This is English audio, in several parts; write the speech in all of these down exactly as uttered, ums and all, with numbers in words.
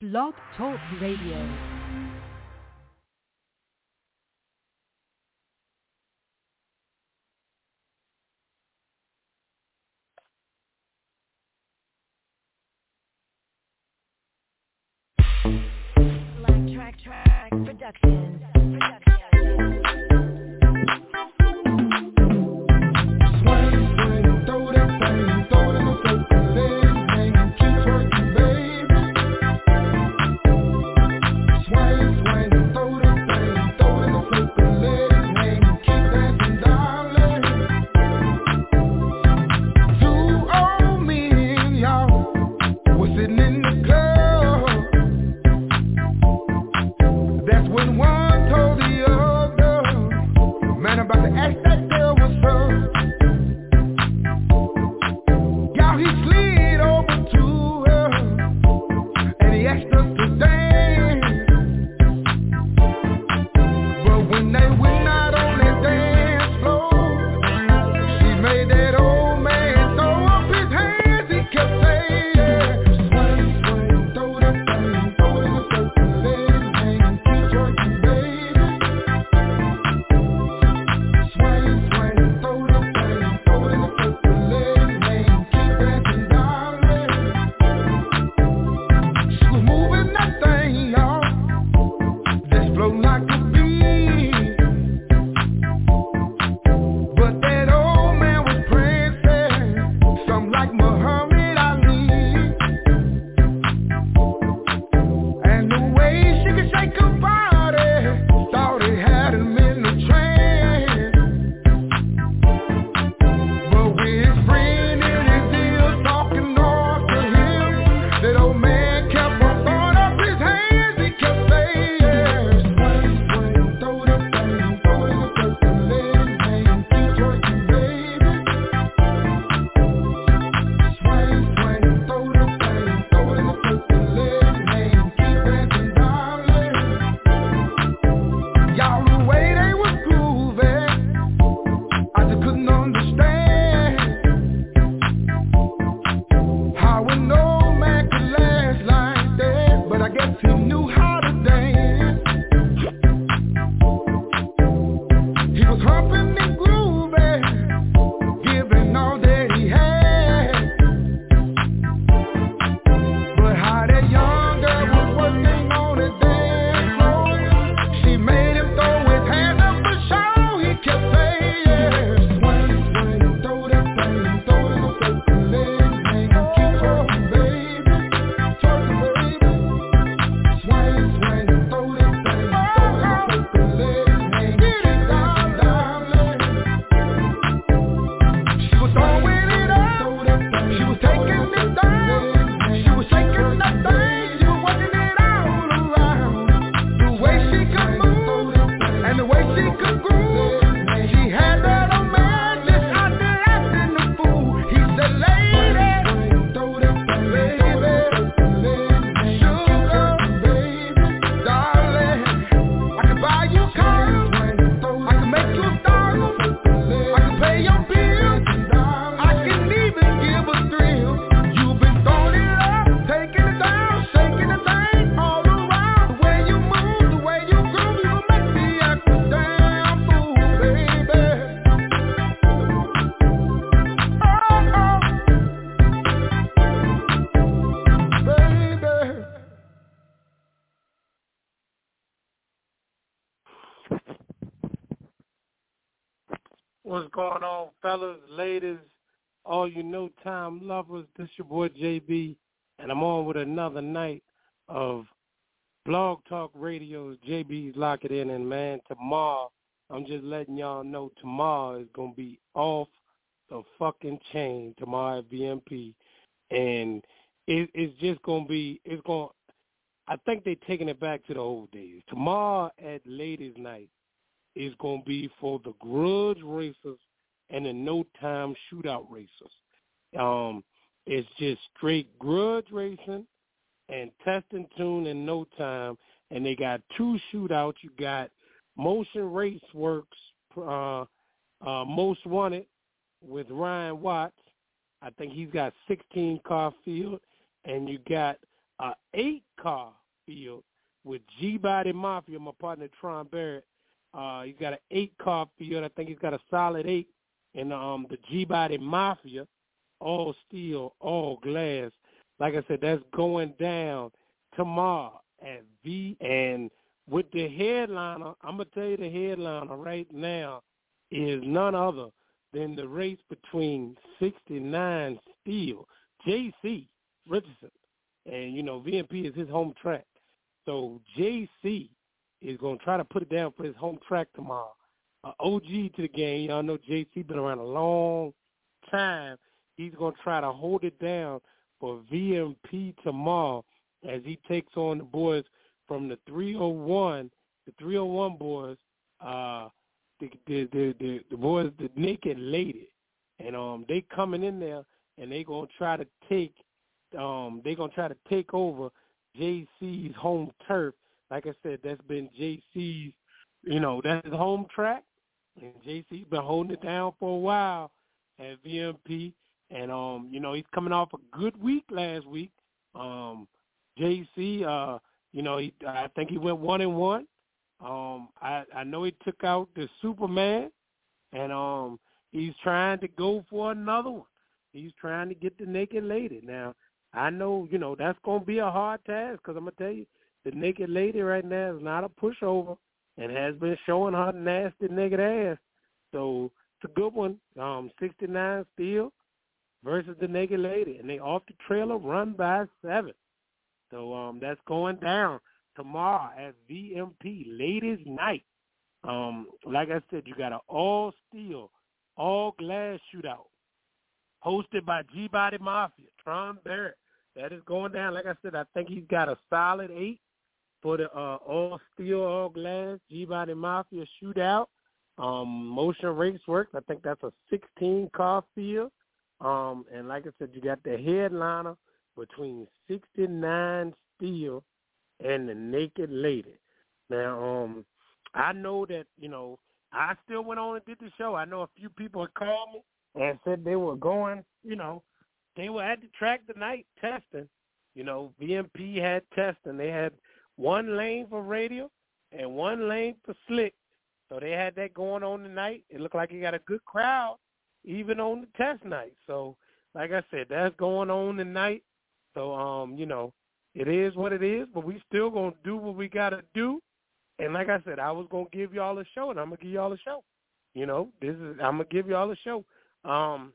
Blog Talk Radio. Track, track, production, production. Swing, swing, throw that thing, throw it in the circle, let it hang, keep twerking, baby. Swing, swing, throw that thing, throw it in the circle, let it hang, keep dancing, darling. Two old men, y'all, was sitting in the club. That's when one told the other, man, I'm about to ask that girl what's up. Y'all, he slid over to her, and he asked us to dance. But when they went out on that dance floor, she made that old man throw up his hands. He kept saying, swing, swing, throw that thing, throw it in a circle, let it hang, keep twerking, baby. Swing, swing, throw that thing, throw it in a circle, let it hang, keep dancing, darling. She was moving that thing, y'all, just floating like a bee. But that old man was prancing, something like Muhammad Ali. And the way she could shake her body, thought it had him in a trance. But with his friend in his ear talking off to him, that old man kept on throwing up his hands. He kept saying, swing, swing, throw that thing, throw it in a circle, let it hang, keep twerking, baby. Swing, swing, throw that thing, throw it in a circle, let it hang, keep dancing, darling. Y'all, the way they was grooving, I just couldn't understand how an old man could last like that. But I guess he knew how to dance. He was humping and grooving, giving all that he had. But how that young girl was working on the dance floor, she made him throw his hands up for show. He kept saying, swing, swing, throw that thing, throw it in a circle, let it hang, keep twerking, baby, twerking, baby. Swing, swing, throw that thing, throw it in a circle, let it hang, keep dancing, darling. She was throwing it up, she was taking it down, she was shaking that thing, she was working it all around. The way she could move, and the way she could groove, she had that old man just out there acting a fool. He said, lady, throw that thing, baby, sugar, baby, darling, I can buy you cars, I can make you stars, I can pay your bills, I can even give a thrill. You've been throwing it up, taking it down, shaking the thing all around. The way you move, the way you groove, you make me act a damn fool, baby. Oh, oh, baby. What's going on, fellas, ladies, all you no time lovers? This your boy J B, and I'm on with another night of Blog Talk Radio's J B's Lock It In. And man, tomorrow, I'm just letting y'all know, tomorrow is gonna be off the fucking chain tomorrow at V M P, and it, it's just gonna be, it's gonna. I think they're taking it back to the old days. Tomorrow at Ladies Night is going to be for the grudge racers and the no-time shootout racers. Um, it's just straight grudge racing and test and tune and no time, and they got two shootouts. You got Motion Race Works, uh, uh, Most Wanted with Ryan Watts. I think he's got sixteen car field, and you got a eight-car field with G-Body Mafia, my partner Tron Barrett. Uh, he's got an eight-car field. I think he's got a solid eight. And um, the G-Body Mafia, all steel, all glass. Like I said, that's going down tomorrow at V. And with the headliner, I'm going to tell you the headliner right now is none other than the race between sixty-nine Steel, J C Richardson. And, you know, V M P is his home track. So J C is going to try to put it down for his home track tomorrow. Uh, O G to the game. Y'all know J C been around a long time. He's going to try to hold it down for V M P tomorrow as he takes on the boys from the three oh one, the three oh one boys, uh, the, the, the, the, the boys, the Naked Lady. And um, they coming in there, and they going to try to take Um, they're going to try to take over J C's home turf. Like I said, that's been J C's, you know, that's his home track. And J C's been holding it down for a while at V M P. And, um, you know, he's coming off a good week last week. Um, J C, uh, you know, he, I think he went one and one. Um, I, I know he took out the Superman, and um, he's trying to go for another one. He's trying to get the Naked Lady. Now, I know, you know, that's going to be a hard task because I'm going to tell you, the Naked Lady right now is not a pushover and has been showing her nasty naked ass. So it's a good one. Um, sixty-nine Steel versus the Naked Lady, and they off the trailer run by seven. So um, that's going down tomorrow at V M P, ladies' night. Um, like I said, you got an all-steel, all-glass shootout hosted by G-Body Mafia, Tron Barrett. That is going down. Like I said, I think he's got a solid eight for the uh, all-steel, all-glass G-Body Mafia shootout. Um, Motion Race Works, I think that's a sixteen-car field. Um, and like I said, you got the headliner between sixty-nine Steel and the Naked Lady. Now, um, I know that, you know, I still went on and did the show. I know a few people had called me and said they were going, you know, they were at the track tonight testing. You know, V M P had testing. They had one lane for radio and one lane for slick. So they had that going on tonight. It looked like you got a good crowd even on the test night. So, like I said, that's going on tonight. So, um, you know, it is what it is, but we still going to do what we got to do. And like I said, I was going to give y'all a show, and I'm going to give y'all a show. You know, this is I'm going to give y'all a show. Um,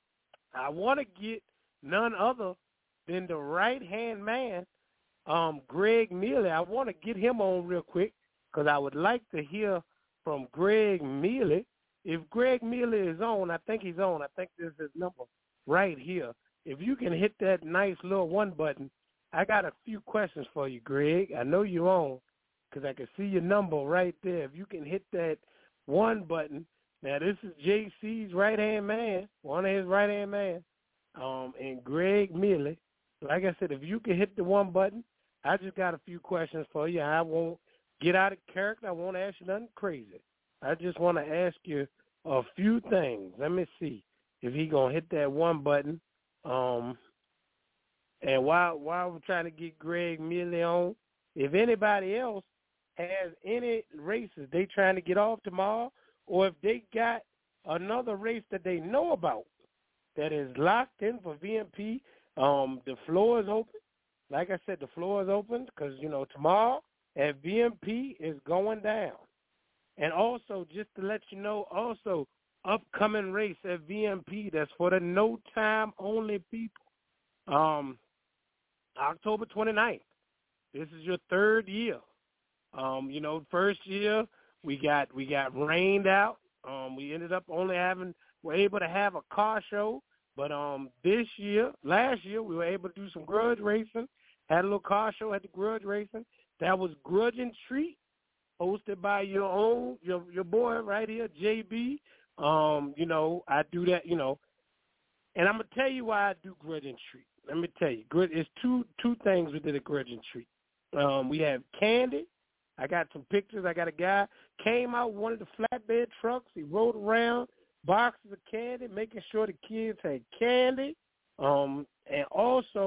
I want to get none other than the right-hand man, um, Greg Mealy. I want to get him on real quick because I would like to hear from Greg Mealy. If Greg Mealy is on, I think he's on. I think this is his number right here. If you can hit that nice little one button, I got a few questions for you, Greg. I know you're on because I can see your number right there. If you can hit that one button. Now, this is J C's right-hand man, one of his right-hand man, um, and Greg Mealy. Like I said, if you can hit the one button, I just got a few questions for you. I won't get out of character. I won't ask you nothing crazy. I just want to ask you a few things. Let me see if he going to hit that one button. Um, and while, while we're trying to get Greg Mealy on, if anybody else has any races they trying to get off tomorrow, or if they got another race that they know about that is locked in for V M P, um, the floor is open. Like I said, the floor is open because, you know, tomorrow at V M P is going down. And also, just to let you know, also, upcoming race at V M P that's for the no-time only people. Um, October twenty-ninth. This is your third year. Um, you know, first year, We got we got rained out. Um, we ended up only having we're able to have a car show, but um this year, last year we were able to do some grudge racing. Had a little car show at the grudge racing. That was Grudge and Treat, hosted by your own your your boy right here, J B. Um, you know I do that, you know, and I'm gonna tell you why I do Grudge and Treat. Let me tell you, grudge it's two two things we did at Grudge and Treat. Um, we have candy. I got some pictures. I got a guy came out with one of the flatbed trucks. He rode around, boxes of candy, making sure the kids had candy. Um, and also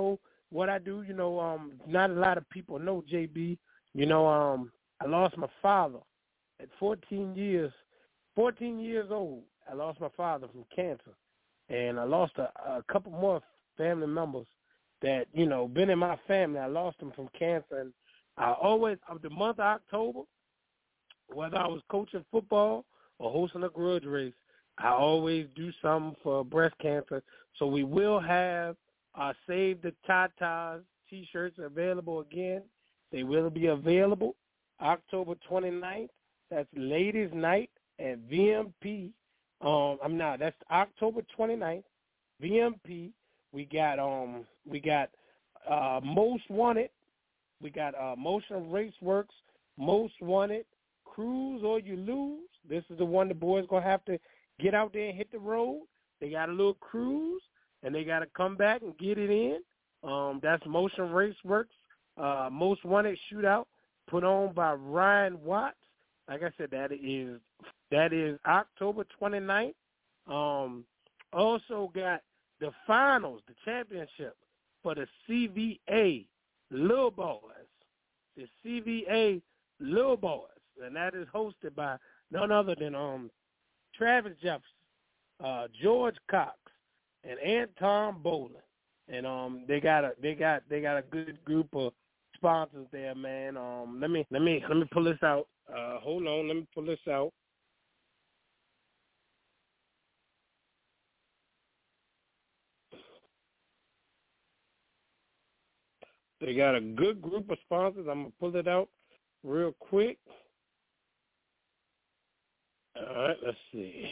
what I do, you know, um, not a lot of people know, J B. You know, um, I lost my father at fourteen years. fourteen years old, I lost my father from cancer. And I lost a, a couple more family members that, you know, been in my family. I lost them from cancer. And I always, of the month of October, whether I was coaching football or hosting a grudge race, I always do something for breast cancer. So we will have our Save the Tatas T-shirts available again. They will be available October twenty-ninth. That's Ladies' Night at V M P. Um, I'm not. That's October twenty-ninth. V M P. We got um. We got uh, Most Wanted. We got uh, Motion Raceworks. Most Wanted. Cruise or You Lose. This is the one the boys gonna have to get out there and hit the road. They got a little cruise, and they got to come back and get it in. Um, that's Motion Raceworks. Uh, Most Wanted Shootout, put on by Ryan Watts. Like I said, that is that is October twenty-ninth. Um, also got the finals, the championship for the C V A Little Boys. The C V A Little Boys, and that is hosted by none other than um Travis Jefferson, uh, George Cox, and Anton Bolin. And um, they got a they got they got a good group of sponsors there, man. Um, let me let me let me pull this out. Uh, hold on, let me pull this out. They got a good group of sponsors. I'm gonna pull it out real quick. All right, let's see.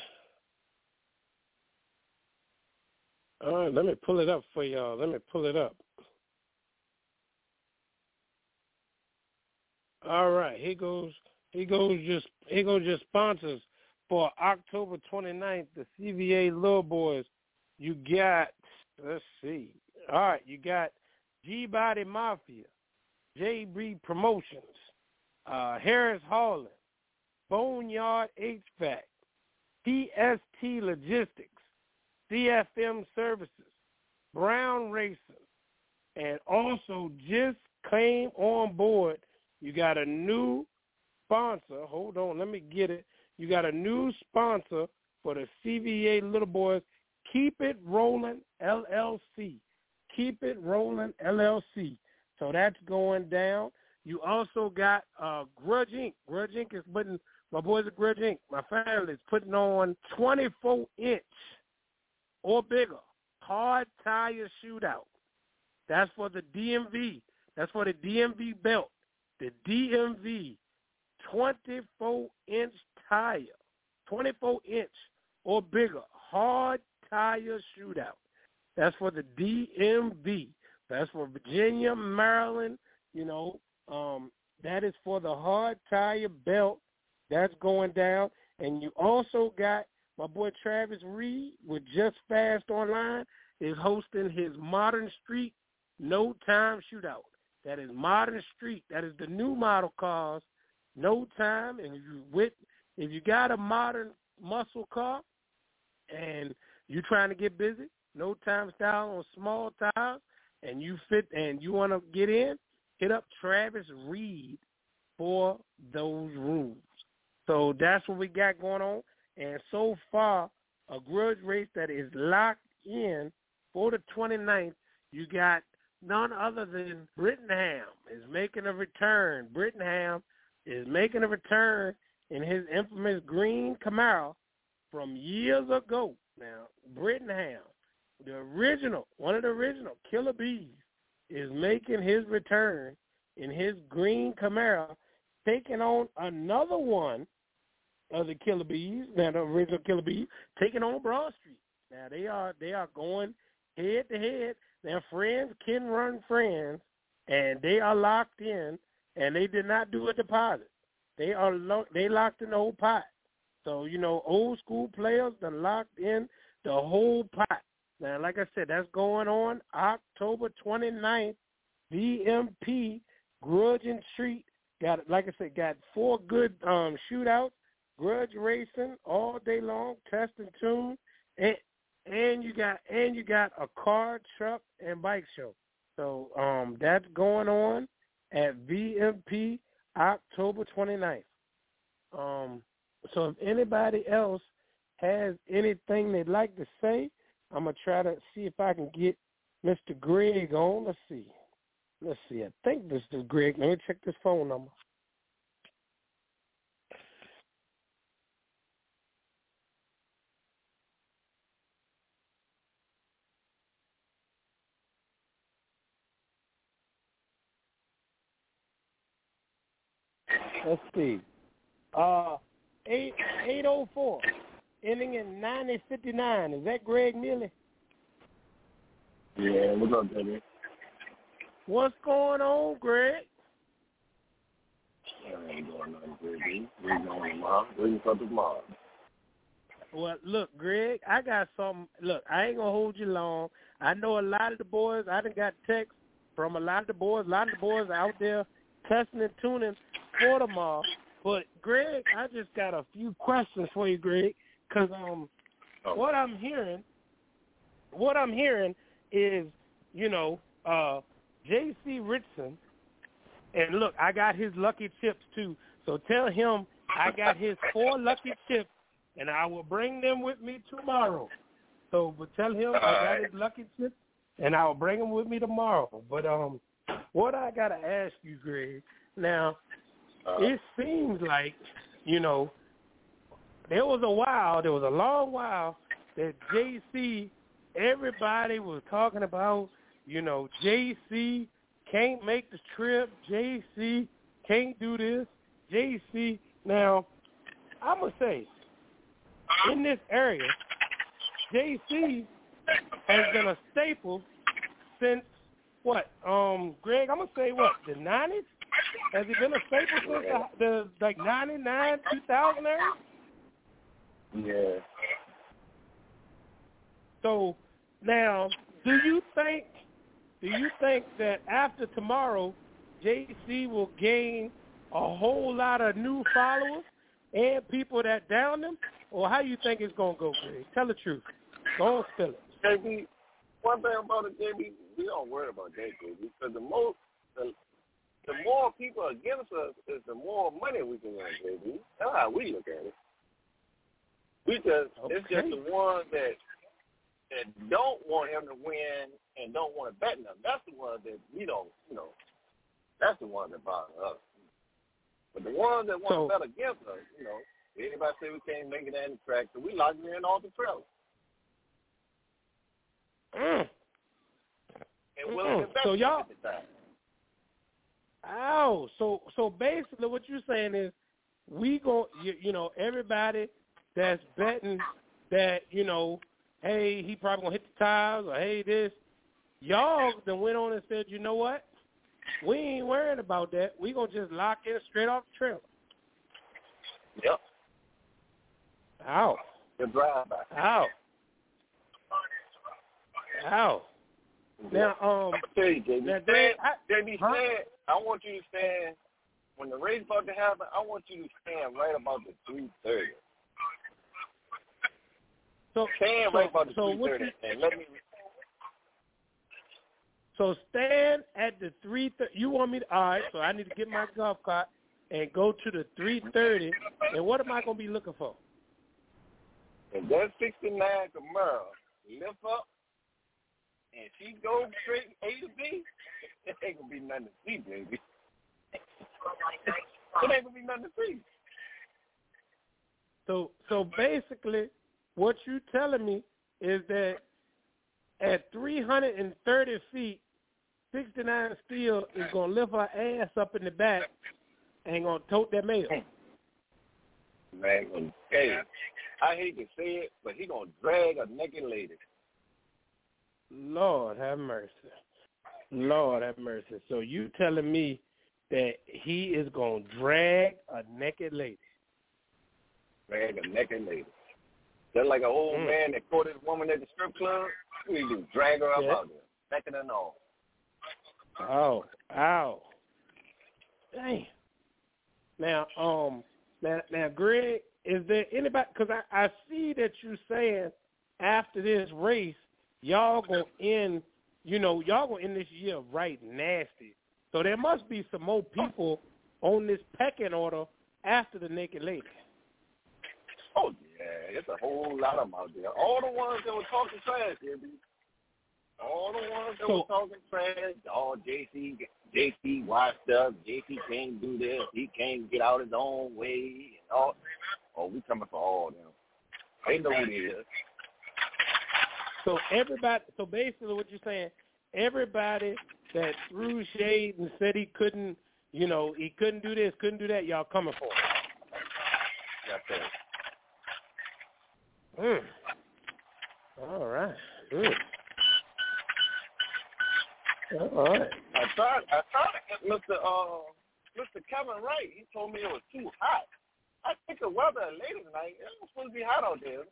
All right, let me pull it up for y'all. Let me pull it up. All right, here goes. Here goes just. Here goes your sponsors for October twenty-ninth. The C V A Little Boys. You got. Let's see. All right, you got G-Body Mafia, J B Promotions, uh, Harris Hauling, Boneyard H V A C, T S T Logistics, C F M Services, Brown Racing, and also just came on board. You got a new sponsor. Hold on, let me get it. You got a new sponsor for the C V A Little Boys, Keep It Rolling L L C. Keep It Rolling L L C. So that's going down. You also got uh, Grudge Incorporated. Grudge Incorporated is putting, my boys at Grudge Incorporated, my family is putting on twenty-four inch or bigger hard tire shootout. That's for the D M V. That's for the D M V belt. The D M V twenty-four inch tire, twenty-four inch or bigger hard tire shootout. That's for the D M V. That's for Virginia, Maryland. You know, um, that is for the hard tire belt. That's going down. And you also got my boy Travis Reed with Just Fast Online is hosting his Modern Street No Time Shootout. That is Modern Street. That is the new model cars, no time. And if you with if you got a modern muscle car and you trying to get busy, no time style on small tires, and you fit and you want to get in, hit up Travis Reed for those rules. So that's what we got going on. And so far, a grudge race that is locked in for the twenty-ninth, you got none other than Brittenham is making a return. Brittenham is making a return in his infamous green Camaro from years ago. Now, Brittenham, the original, one of the original Killer Bees, is making his return in his green Camaro, taking on another one of the Killer Bees, now the original Killer Bees, taking on Broad Street. Now, they are they are going head to head. Their friends can run friends, and they are locked in, and they did not do a deposit. They are lo- they locked in the whole pot. So, you know, old school players that locked in the whole pot. Now, like I said, that's going on October twenty-ninth, V M P, Grudge and Street. Got, like I said, got four good um, shootouts, grudge racing all day long, test and tune, and and you got and you got a car, truck, and bike show. So um, that's going on at V M P October twenty-ninth. Um, so if anybody else has anything they'd like to say, I'm going to try to see if I can get Mister Greg on. Let's see. Let's see. I think this is Greg. Let me check this phone number. Let's see. Uh, eight eight oh four, ending in ninety fifty-nine. Is that Greg Neely? Yeah, what's up, baby? What's going on, Greg? I ain't doing nothing, baby. We're going tomorrow. Waiting for tomorrow. Well, look, Greg, I got something. Look, I ain't going to hold you long. I know a lot of the boys, I done got texts from a lot of the boys. A lot of the boys out there testing and tuning for tomorrow. But, Greg, I just got a few questions for you, Greg, because um, oh. what I'm hearing, what I'm hearing is, you know, uh, J C Richardson, and look, I got his lucky chips too. So tell him I got his four lucky chips, and I will bring them with me tomorrow. So, but tell him I got his lucky chips, and I'll bring them with me tomorrow. But um, what I gotta ask you, Greg, now uh, it seems like, you know, there was a while, there was a long while that J C, everybody was talking about, you know, J C can't make the trip, J C can't do this, J C. Now, I'm going to say, in this area, J C has been a staple since, what, um, Greg, I'm going to say, what, the nineties? Has he been a staple since the, the like, ninety-nine, two thousand era? Yeah. So, now, do you think, do you think that after tomorrow, J C will gain a whole lot of new followers and people that down them? Or how you think it's going to go, Greg? Tell the truth. Don't spill it. J B, one thing about it, J B, we don't worry about that, J B, because the most, the, the more people against us is the more money we can earn, J B. That's how we look at it. We just, okay. It's just the ones that that don't want him to win and don't want to bet him. That's the ones that we don't, you know, that's the ones that bother us. But the ones that want so, to bet against us, you know, anybody say we can't make it at the track, so we lock you in all the trailer. Mm. And willing to bet so y'all, at the time. Oh, so so basically what you're saying is we go, you, you know, everybody that's betting that, you know, hey, he probably going to hit the tires, or hey, this. Y'all then went on and said, you know what? We ain't worried about that. We going to just lock in straight off the trailer. Yep. Ow. The drive-by. Ow. Ow. Now, um, I'm tell you, J B, now, stand, I, J B, huh? stand, I want you to stand, when the race about to happen, I want you to stand right about the three thirty. So, stand so, right about the so three thirty, and let me... So stand at the three thirty. You want me to, all right, so I need to get my golf cart and go to the three thirty, and what am I going to be looking for? If that sixty-nine Camaro lift up, and she goes straight A to B, it ain't going to be nothing to see, baby. It ain't going to be nothing to see. So so basically, what you telling me is that at three hundred thirty feet, sixty-nine Steel is going to lift her ass up in the back and going to tote that mail. Man, hey, I hate to say it, but he going to drag a naked lady. Lord have mercy. Lord have mercy. So you telling me that he is going to drag a naked lady? Drag a naked lady. Just like an old mm. man that caught his woman at the strip club, we do drag her up yeah. out there, naked and all. Oh, ow. Dang. Now, um, now, now, Greg, is there anybody, because I, I see that you saying after this race, y'all going to end you know, y'all gonna end this year right nasty. So there must be some more people on this pecking order after the naked lady. Oh, yeah, it's a whole lot of them out there. All the ones that were talking trash, baby. All the ones that So, were talking trash, all J C, J C washed up, J C can't do this, he can't get out his own way, and all. Oh, we coming for all of them. They know who they is. So everybody, so basically what you're saying, everybody that threw shade and said he couldn't, you know, he couldn't do this, couldn't do that, y'all coming for him. That's it. Mm. All right. Mm. All right. I tried, I tried to get Mister Uh, Mister Kevin Wright. He told me it was too hot. I think the weather late tonight. It was supposed to be hot out there.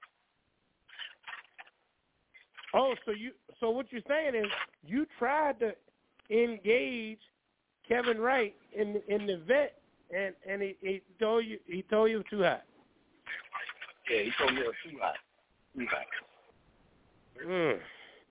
Oh, so you, so what you're saying is you tried to engage Kevin Wright in in the vet, and and he, he told you he told you it was too hot. Yeah, he told me it was too hot. Too hot. Mm.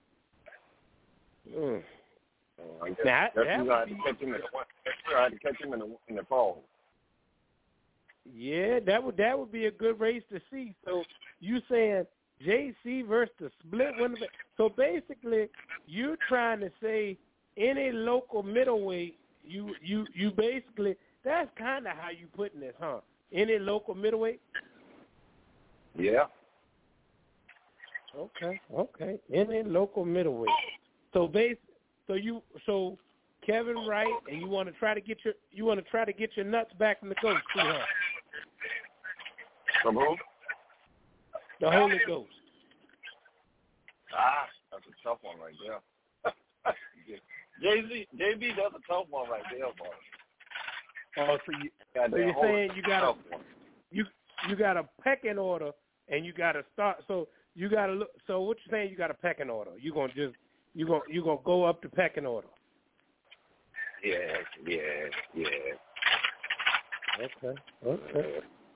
Mm. Oh, I guess That, that's that who I had be, to catch him in the that's who I had to catch him in the in the fall. yeah, that would that would be a good race to see. So you saying J C versus the split winner? So basically, you're trying to say any local middleweight. You you you basically that's kind of how you putting this, huh? Any local middleweight. Yeah. Okay, okay. Any local middleweight. So base, so you, so Kevin Wright, and you want to try to get your, you want to try to get your nuts back from the ghost, too, huh? From who? The Holy Ghost. Ah, that's a tough one right there. Jay Z, J B, that's a tough one right there, boy. Oh, so you, so you're saying you got a, you you got a pecking order, and you got to start. So you got to look. So what you're saying? You got a pecking order. You gonna just you gonna you gonna go up the pecking order. Yeah, yeah, yeah. Okay, okay.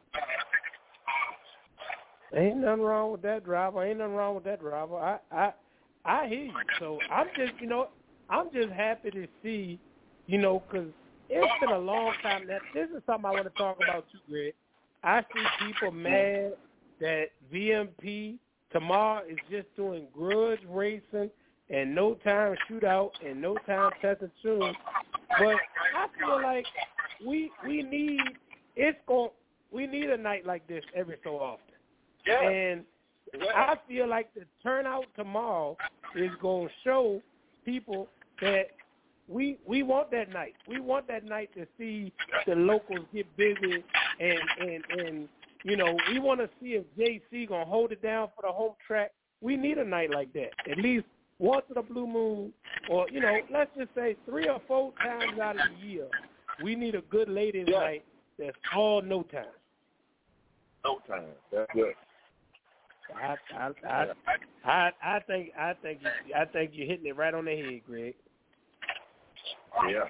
Ain't nothing wrong with that, driver. Ain't nothing wrong with that, driver. I I I hear you. So I'm just you know I'm just happy to see, you know, because it's been a long time. That this is something I want to talk about too, Greg. I see people mad that V M P tomorrow is just doing grudge racing and no time shootout and no time testing soon. But I feel like we we need it's going we need a night like this every so often. Yeah. And I feel like the turnout tomorrow is going to show people that we we want that night. We want that night to see the locals get busy and, and, and you know, we want to see if J C going to hold it down for the home track. We need a night like that, at least once in a blue moon, or, you know, let's just say three or four times out of the year. We need a good ladies' yeah. night that's all no time. No time. That's good. I I I I, I think I think you, I think you're hitting it right on the head, Greg. Yeah.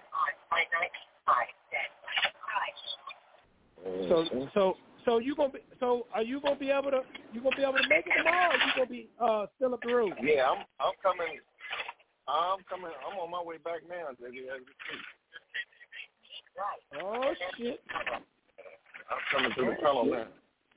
So so so you gonna be so are you gonna be able to you gonna be able to make it tomorrow? Or you gonna be uh still up the road? Yeah, I'm I'm coming. I'm coming. I'm on my way back now, baby. As we speak. Oh shit! I'm coming through the tunnel now.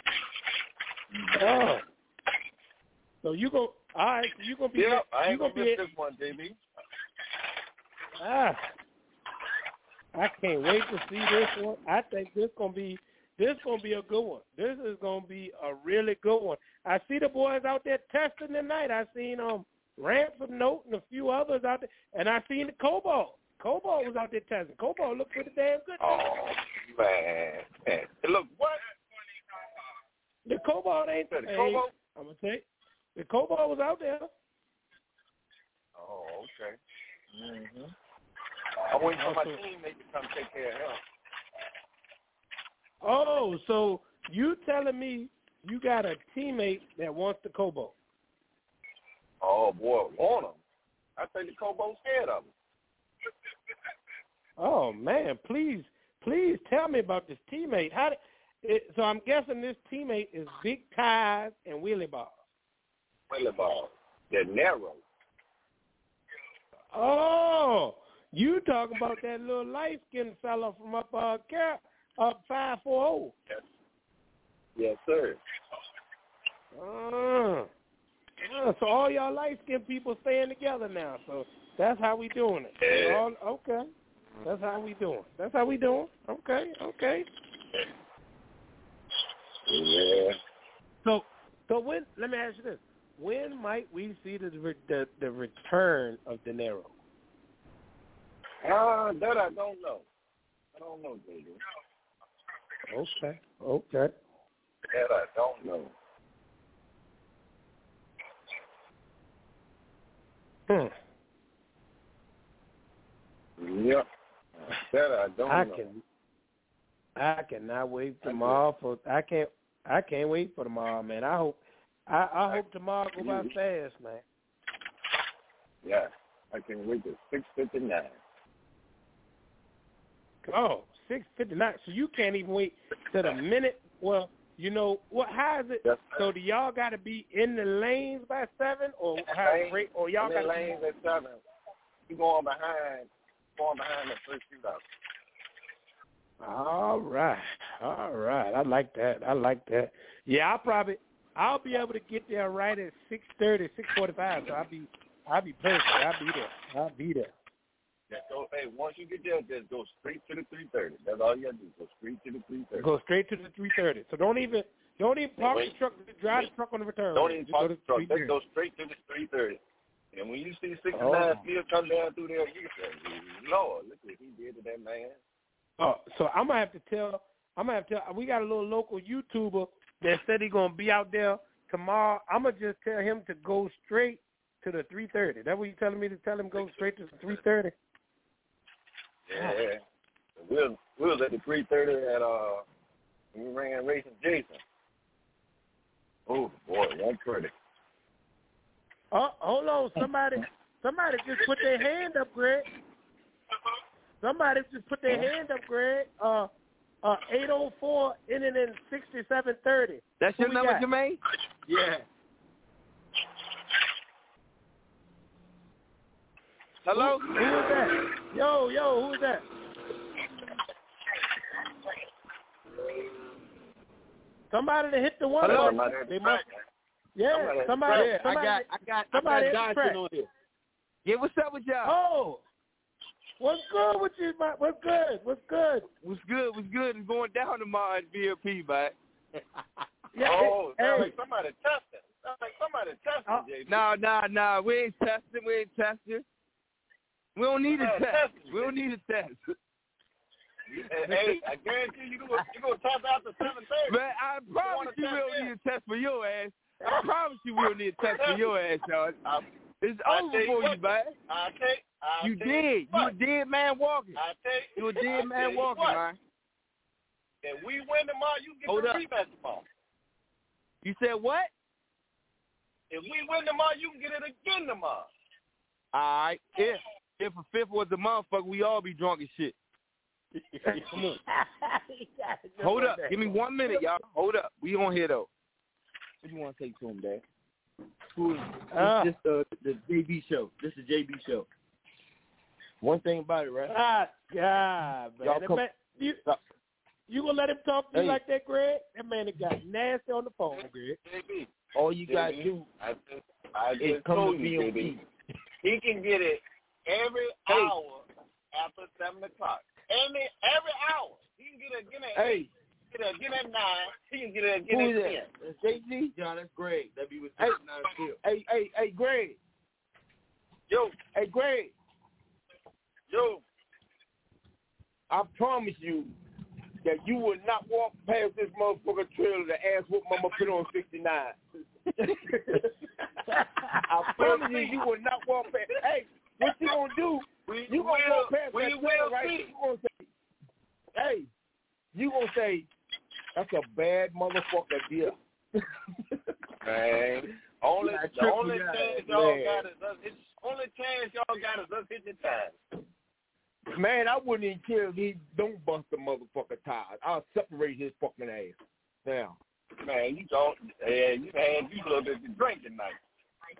Oh. So you go. All right. So you gonna be. Yeah, I ain't you gonna, gonna miss be, this one, J B. Ah. I can't wait to see this one. I think this gonna be this gonna be a good one. This is gonna be a really good one. I see the boys out there testing tonight. I seen um Ransom Note and a few others out there, and I seen the Cobalt. Cobalt was out there testing. Cobalt looked pretty damn good. Oh man, man. Look what? The Cobalt ain't The hey, Cobalt? I'm gonna say the Cobalt was out there. Oh, okay. Mm-hmm. I'm waiting for my teammate to come take care of him. Oh, so you telling me you got a teammate that wants the Cobalt? Oh boy, want him. I think the Cobalt's scared of him. Oh man, please, please tell me about this teammate. How? Did, it, so I'm guessing this teammate is big ties and wheelie balls. Wheelie balls. They're narrow. Oh, you talking about that little light-skinned fella from up uh, Cap, up five forty? Yes. Yes, sir. Uh, uh, so all y'all light-skinned people staying together now. So that's how we doing it. Yeah. All, okay. That's how we doing. That's how we doing. Okay, okay. Yeah. So, so when? Let me ask you this: when might we see the the, the return of De Niro? Uh, that I don't know. I don't know, baby. Okay, okay. That I don't know. Hmm. Yep. That I don't I know. can. I cannot wait tomorrow for. I can't. I can't wait for tomorrow, man. I hope. I, I hope tomorrow go by fast, man. Yeah. I can wait till six fifty nine. Oh, six fifty nine. So you can't even wait to the minute. Well, you know what? How is it? Yes, so do y'all got to be in the lanes by seven, or how? Lane, Or y'all got to lanes at seven. You going behind? Going behind the first shootout. All right, all right. I like that. I like that. Yeah, I'll probably I'll be able to get there right at six thirty, six forty-five. So I'll be I'll be perfect. I'll be there. I'll be there. Yeah, so hey, once you get there, just go straight to the three thirty. That's all you gotta do. Go straight to the three thirty. Go straight to the three thirty. So don't even don't even park Wait, the truck. Drive wait. the truck on the return. Don't even Just park go the to truck. three Just thirty. go straight to the three thirty. And when you see sixty-nine Oh. still come down through there, you can say, Lord, look what he did to that man. Oh, so I'm gonna have to tell. I'm gonna have to tell. We got a little local YouTuber that said he's gonna be out there tomorrow. I'm gonna just tell him to go straight to the three thirty. That what you telling me to tell him go straight to the three thirty? Yeah. We'll we'll at the three thirty at uh we ran Racing Jason. Oh boy, one pretty. Oh, hold on. Somebody, somebody just put their hand up, Greg. Somebody just put their hand up, Greg. Uh, uh, eight oh four ending in sixty-seven thirty. That's Who your we number, got? Jermaine? Yeah. Hello? Who, who is that? Yo, yo, who is that? Somebody that hit the one Hello? button. They must. Yeah, somebody. Yeah, somebody I got, I got, somebody I hit got the track. Dodson on here. Yeah, what's up with y'all? Oh, what's good with you, man? What's good? What's good? What's good? What's good? It's going down tomorrow at V L P, man. Yeah, Oh, hey, sound hey. like somebody testing. Sound like somebody testing, Oh, J B. No, no, no. We ain't testing. We ain't testing. We don't need a Man, test. testing, We don't need a test. Hey, hey, I guarantee you, you gonna you gonna test after seven thirty. Man, I promise you we don't need a test for your ass. I promise you we don't need a test for your ass, y'all. It's I over tell you for you, what, man. I take. I You tell did. You what. a dead man walking. I take. You a dead I tell man you walking, what. man. If we win tomorrow, you get Hold the up. rematch tomorrow. You said what? If we win tomorrow, you can get it again tomorrow. All right. If if a fifth was a motherfucker, we all be drunk as shit. Come on. Hold up. Give me one minute, y'all. Hold up. We on here though. What do you want to say to him, Dad? Who is Uh, this? Uh, the J B show. This is J B show. One thing about it, right? Ah, God, man. Y'all That come- man you, you gonna let him talk to you Hey. like that, Greg? That man that got nasty on the phone, Greg. J B, All you J gotta B, do I just, I is just come to told you, V J M B. P. He can get it every Hey. hour after seven o'clock. Every every hour. He can get it again at Hey, eight. Get it again at nine. He can get it who again is at that? ten. That's J G. John, that's Greg. That be with Hey, nine still. hey, hey, hey, Greg. Yo, Hey, Greg. yo. I promise you that you will not walk past this motherfucker trailer to ask what mama put on sixty-nine. I promise you, you will not walk past. Hey, what you gonna do? We You gonna will, walk past we that will trailer, right? see. You gonna say, hey, you gonna say, that's a bad motherfucker deal. Man, only Nah, the trick only me out, chance y'all man. got is us. It's only chance y'all got is us hitting time. Man, I wouldn't even care if he don't bust the motherfucker tires. I'll separate his fucking ass. Now. Man, you don't. Yeah, you had you a little bit to drink tonight.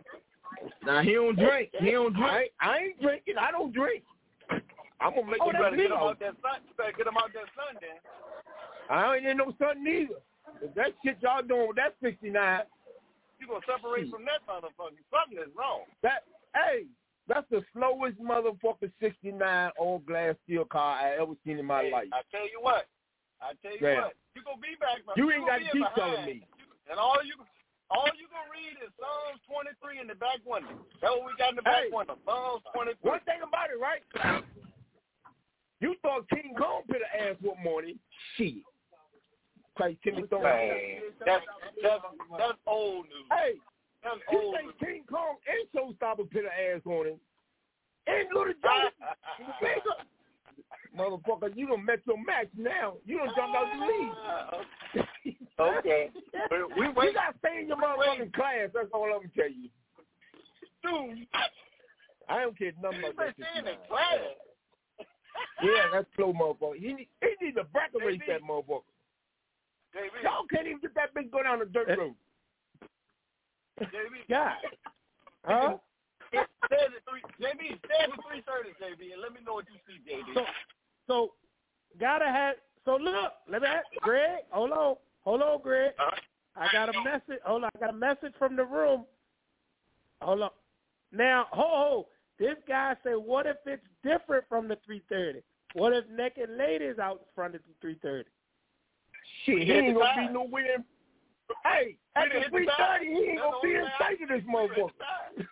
Now he don't drink. He don't drink. I, I ain't drinking. I don't drink. I'm gonna make Oh, you you better get legal. him out that sun. You better get him out that sun, then. I ain't in no sun neither. If that shit y'all doing with that sixty-nine, You gonna separate from that motherfucker? Something is wrong. that hey, that's the slowest motherfucking sixty-nine all glass steel car I ever seen in my Hey, life. I tell you what. I tell you Damn. what. You gonna be back. You ain't got gonna to be keep behind. telling me. And all you, all you gonna read is Psalms twenty-three in the back window. That's what we got in the back Hey. window. Psalms twenty-three. One thing about it, right? You thought King Kong put an ass one morning. Shit. Crazy Timmy Stone. Man, that's, that's, that's old news. Hey, That's you old think news. King Kong and Showstopper put an ass on him? And Little Joe, motherfucker, you done met your match now. You done jumped out the league. Okay. But we You wait. got to stay in your motherfucking class. That's all I'm going to tell you. Dude, I don't care nothing you about been that. staying in class. Yeah, that's slow motherfucker. He need, he need to bracket race J B. that motherfucker. J B, Y'all can't even get that bitch go down the dirt road. J B, God. Huh? stay at the three. J B, stay at the three thirty, J B, and let me know what you see, J B. So, so gotta have. So look, let me ask, Greg. Hold on, hold on, Greg. Uh-huh. I got a message. Hold on, I got a message from the room. Hold on. Now, ho ho. This guy said, "What if it's different from the three thirty? What if naked ladies out in front of the three thirty?" Shit, he ain't going to be nowhere. In, hey, at the three thirty, he ain't going to be in sight of this motherfucker.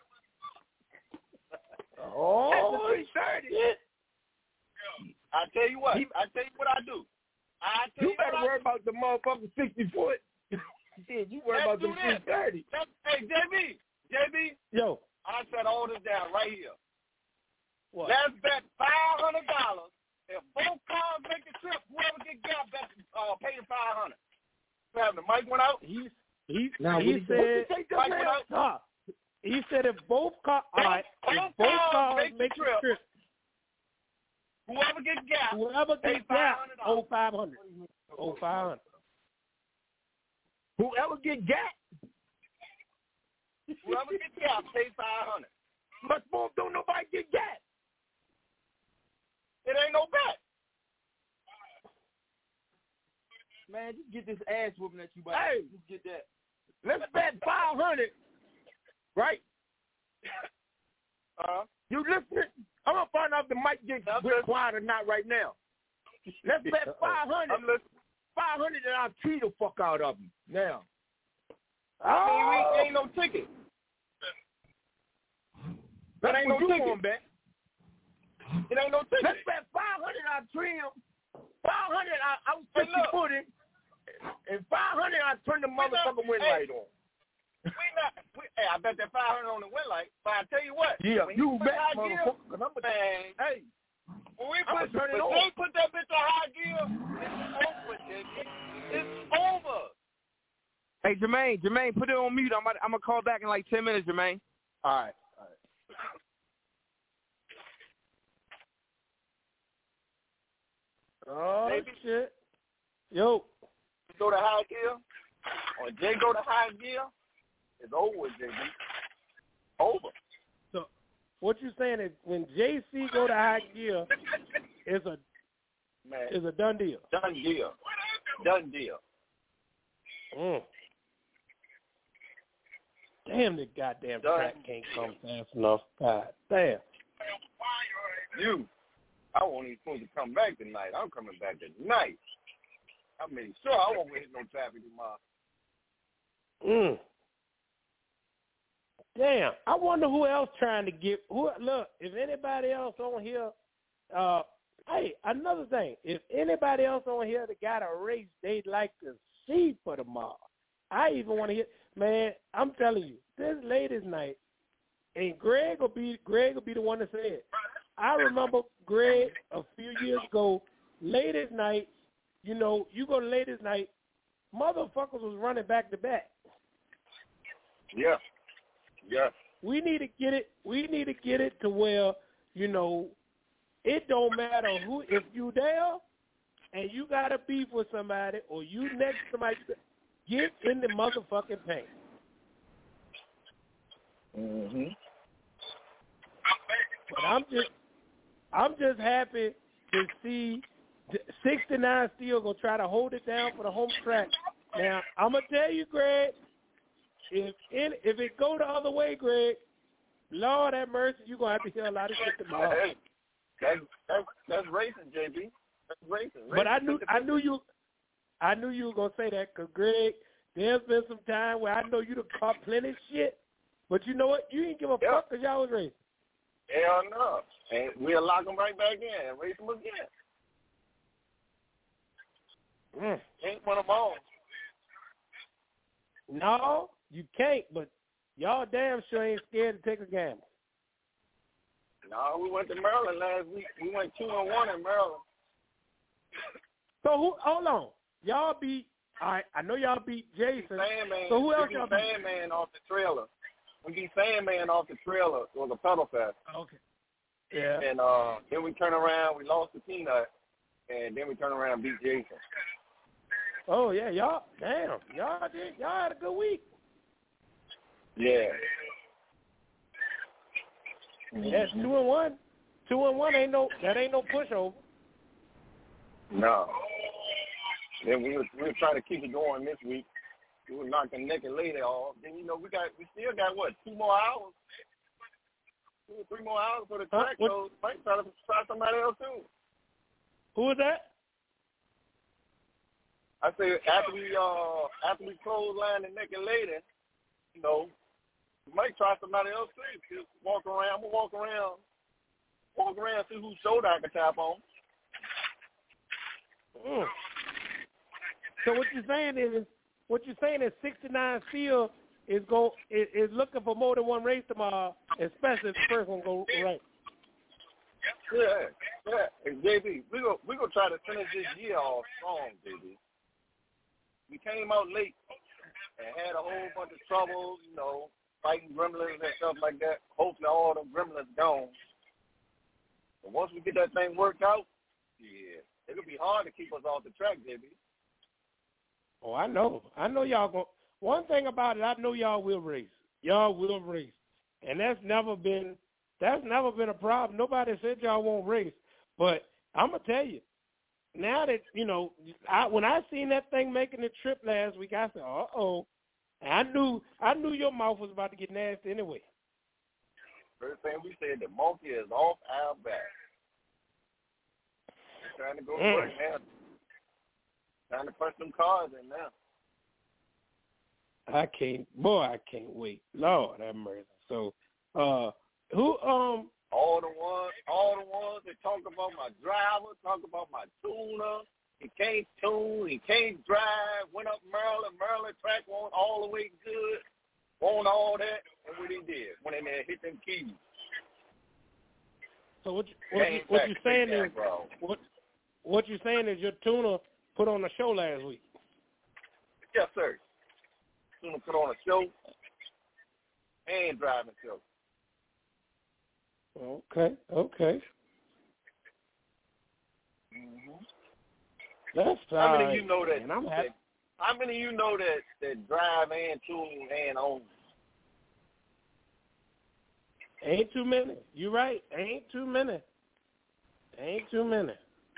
Oh, At the three thirty. I tell you what. I tell you what I do. I tell You you better what worry about the motherfucking sixty foot. Shit, you worry Let's about the do three this. thirty. I, hey, J B, J B, yo, I set all this down right here. what? Let's bet five hundred dollars. If both cars make the trip, whoever get got, bet uh, pay the five hundred. Have the mic went out. He he Now, he what said. you take Mic that went man? out. Nah, he said if both cars, all right, if Both both cars cars make the make the trip. trip, Whoever get got, whoever pay gets got, five hundred oh dollars. five hundred, oh five hundred. Whoever get gat, Whoever get got, pay five hundred. but both don't nobody get gat. It ain't no bet. Man, just get this ass whooping that you about. Hey. Just get that. Let's bet five hundred, right? Uh, You listening? I'm gonna find out if the mic gets I'm get listening. quiet or not right now. Let's bet five hundred. I'm listening. Five hundred, and I'll treat the fuck out of him now. I mean, we ain't no ticket. That It ain't no what you ticket. want, bet. It ain't no ticket. Let's bet five hundred. I'll treat him. Five hundred. I I was Hey, sixty look. footing, and five hundred. I turn the motherfucking wind hey. light on. We not. We, hey, I bet that five hundred on the win light. But I tell you what. Yeah, when you put bet, high gear, motherfucker. 'cause I'm a, man. hey, When we I'ma put, turn it when on. they put that bitch in high gear, it's over, Jiggy. It's over. Hey, Jermaine, Jermaine, put it on mute. I'm about, I'm gonna call back in like ten minutes, Jermaine. all right. Oh Maybe. shit, yo, You go to high gear, or Jay go to high gear, it's over with, Jiggy. Over. so what you saying is when J C go to high gear, is a Man, is a done deal. done deal. Done deal. Mm. Damn, the goddamn Done. track can't come fast enough. God damn. You, I won't even supposed to come back tonight. I'm coming back tonight. I mean, sure, I won't hit no traffic tomorrow. Mm. Damn, I wonder who else trying to get. Who look? If anybody else on here, uh, hey, another thing. If anybody else on here that got a race they'd like to see for tomorrow, I even want to hear. Man, I'm telling you, this ladies' night, and Greg will be Greg will be the one to say it. I remember Greg a few years ago, ladies' night. You know, you go to ladies' night, motherfuckers was running back to back. Yeah. Yeah. We need to get it. We need to get it to where, you know, it don't matter who. If you there and you got a beef with somebody or you next to somebody, get in the motherfucking paint. Mm-hmm. But I'm just, I'm just happy to see sixty-nine still gonna try to hold it down for the home track. Now I'm gonna tell you, Greg, if it, if it go the other way, Greg, Lord have mercy, you're gonna have to hear a lot of shit tomorrow. Hey, that's that's that's racing, J B. That's racing. But I Racing knew, I knew you, I knew you were gonna say that, cause Greg, there's been some time where I know you done caught plenty of shit, but you know what? You didn't give a Yep. fuck cause y'all was racing. Hell no. And we'll lock them right back in and race them again. Mm. Ain't one of them all. No, you can't. But y'all damn sure ain't scared to take a gamble. No, we went to Maryland last week. We went two and one in Maryland. So who? Hold on, y'all beat. All right, I know y'all beat Jason. Sandman, so who else we y'all beat beat? Sandman off the trailer. We beat Sandman off the trailer. It was a pedal fest. Okay. Yeah. And uh, then we turn around. We lost to Peanut, and then we turn around and beat Jason. Oh yeah, y'all. Damn, y'all did. Y'all had a good week. Yeah. That's two and one. Two and one ain't no. That ain't no pushover. No. Then we were, we were trying to keep it going this week. We were knocking Nick and Lady off. Then, you know, we got we still got, what, two more hours? Two or three more hours for the track, huh? so might try to try somebody else, too. Who was that? I said after we, uh, after we close line and Nick and Lady, you know, we might try somebody else, too. Just walk around. I'm going to walk around. Walk around, see whose shoulder I can tap on. Mm. So what you're saying is, what you're saying is sixty-nine Field is go is, is looking for more than one race tomorrow, especially if the first one go right. Yeah, yeah. And J B, we go we gonna try to finish this year off strong, J B. We came out late and had a whole bunch of trouble, you know, fighting gremlins and stuff like that. Hopefully all the gremlins gone. But once we get that thing worked out, yeah, it'll be hard to keep us off the track, J B. Oh, I know. I know y'all going. One thing about it, I know y'all will race. Y'all will race, and that's never been that's never been a problem. Nobody said y'all won't race, but I'm gonna tell you, now that you know, I, when I seen that thing making the trip last week, I said, "Uh oh," and I knew I knew your mouth was about to get nasty anyway. First thing we said, the monkey is off our back. We're trying to go to Mm. work now. Time to punch some cars in now. I can't, boy, I can't wait. Lord have mercy. So, uh, who, um, all the ones, all the ones that talk about my driver, talk about my tuner. He can't tune, he can't drive. Went up Maryland, Maryland track won't all the way good. Won't all that, and what he did went in there and hit them keys. So what you, what, you, what you saying is what what you saying is your tuner put on a show last week. Yes, sir. Tuner put on a show and driving show. Okay, okay. Mm-hmm. That's how many right. of you know that, and I'm that? happy. How many of you know that that drive and tune and own? Ain't too many. You're right. Ain't too many. Ain't too many.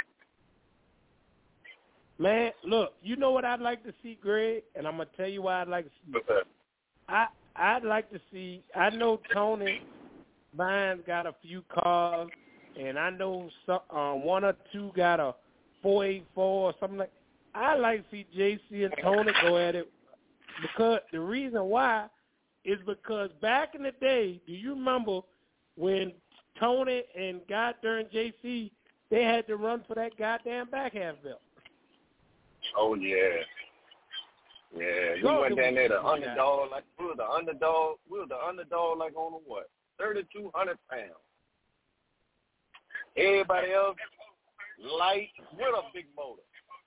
Man, look, you know what I'd like to see, Greg? And I'm going to tell you why I'd like to see. What's that? I, I'd like to see, I know Tony Vines got a few cars, and I know some, uh, one or two got a four eighty-four or something like that. I'd like to see J C and Tony go at it because the reason why is because back in the day, do you remember when Tony and goddamn J C, they had to run for that goddamn back half belt? Oh, yeah. Yeah, we Go went down there, the yeah. underdog, like we were the underdog, we were the underdog like on the what, thirty-two hundred pounds. Everybody else light with a big motor.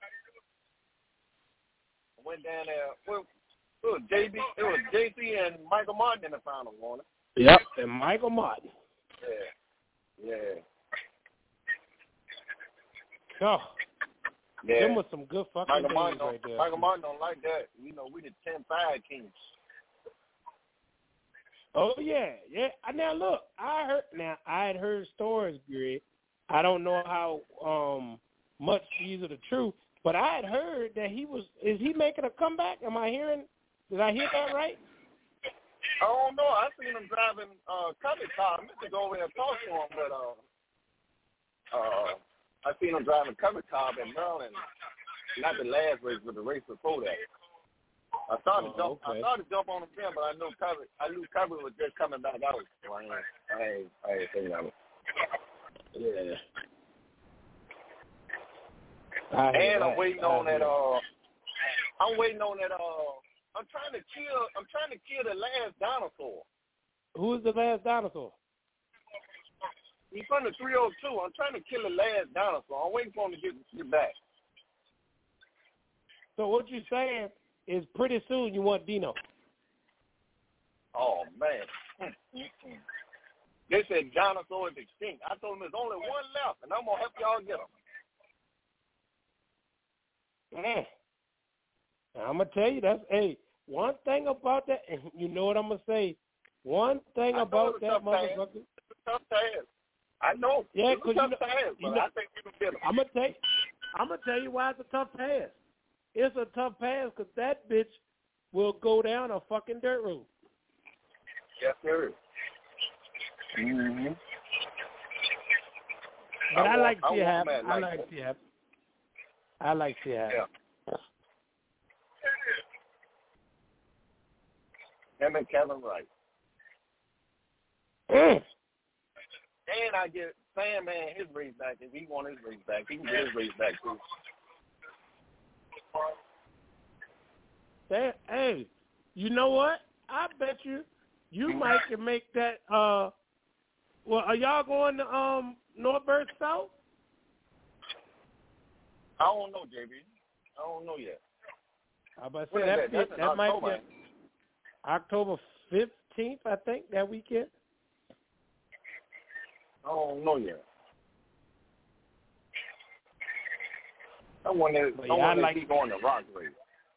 Went down there, well, it was J B, it was J C and Michael Martin in the final one. Yep, and Michael Martin. Yeah, yeah. Oh, Yeah. them was some good fucking Michael days Martin, right there. Michael Martin don't like that. You know, we the ten five kings. Oh yeah, yeah. Now look, I heard. Now I had heard stories, Greg. I don't know how um much these are the truth, but I had heard that he was. Is he making a comeback? Am I hearing? Did I hear that right? I don't know. I seen him driving uh Cubby car. I meant to go over there and talk to him, but uh, uh, I seen him driving Cubby car in Maryland. Not the last race, but the race before that. I started to Oh, jump. okay. I started to jump on him then, but I knew Cubby. I knew Cubby was just coming back out. So I ain't. I ain't. I ain't saying that. Yeah. And I'm waiting on that. Uh, I'm waiting on that. Uh, I'm trying to kill. I'm trying to kill the last dinosaur. Who is the last dinosaur? He's from the three oh two. I'm trying to kill the last dinosaur. I'm waiting for him to get get back. So what you're saying is pretty soon you want Dino. Oh man. They said dinosaur is extinct. I told them there's only one left, and I'm gonna help y'all get him. Mm. I'm gonna tell you that's hey. One thing about that, you know what I'm gonna say. One thing I about that motherfucker. It's a tough task. I know. Yeah, it's a cause tough you know, task, you but know, I think we can get him. I'm gonna tell you, I'm gonna tell you why it's a tough pass. It's a tough pass because that bitch will go down a fucking dirt road. Yes, sir. Mm-hmm. But I, I, I want, like to see I it happen. man I like like that. to see it happen. I like to see it happen. Yeah. Him and Kevin Wright. Mm. And I get Sandman his race back. If he want his race back, he can get his race back too. That, hey, you know what? I bet you you might can make that. Uh, well, are y'all going to um Northburg South? I don't know, J B. I don't know yet. I about to When say is that, that? that, That's in might October. be October fifteenth, I think, that weekend. I don't know yet. I wonder, But I yeah, I wonder like- if he's going to Rock Race.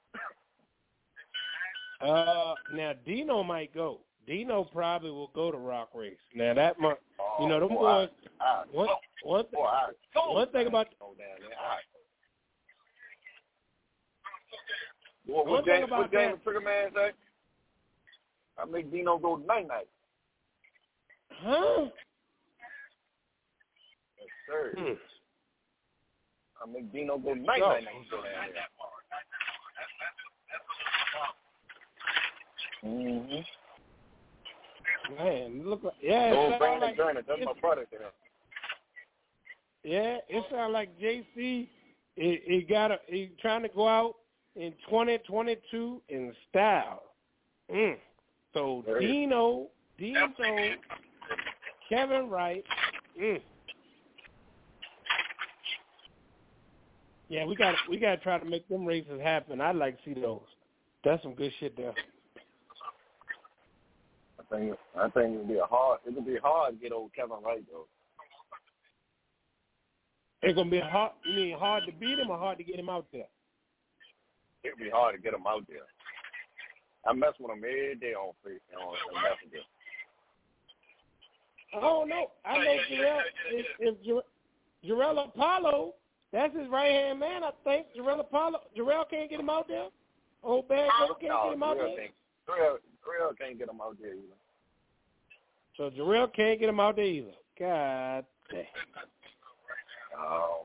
Uh, now Dino might go. Dino probably will go to Rock Race. Now that month, Oh, you know, them boy, boys. I, I, One, one, boy, I, one thing about go down there. I, boy, One what thing James, about what James that- Trigger Man say? I make Dino go night night. huh? Yes, sir. Hmm. I make Dino go night Go. night. Go down there. Mm-hmm. Man, look, like, yeah, it Don't sound bring like the journey. That's my brother there. yeah, it sounds like J C. He, he got a, he trying to go out in twenty twenty-two in style. Mm. So There he is. Dino, Dino, Kevin Wright. Mm. Yeah, we got we got to try to make them races happen. I'd like to see those. That's some good shit there. I think I think it'll be a hard. It'll be hard to get old Kevin Wright though. It's gonna be hard. You mean hard to beat him or hard to get him out there? It'll be hard to get him out there. I mess with him every day on Facebook on Messenger. I don't know. I know Jarrell. If, if Jar- Jarrell Apollo, that's his right hand man, I think. Jarrell Apollo, Jarrell can't get him out there. Old bad Joe can't No, get him out Jarrell there. can't. Jarrell, Jarrell can't get him out there either. So Jarrell can't get him out there either. God damn. Um,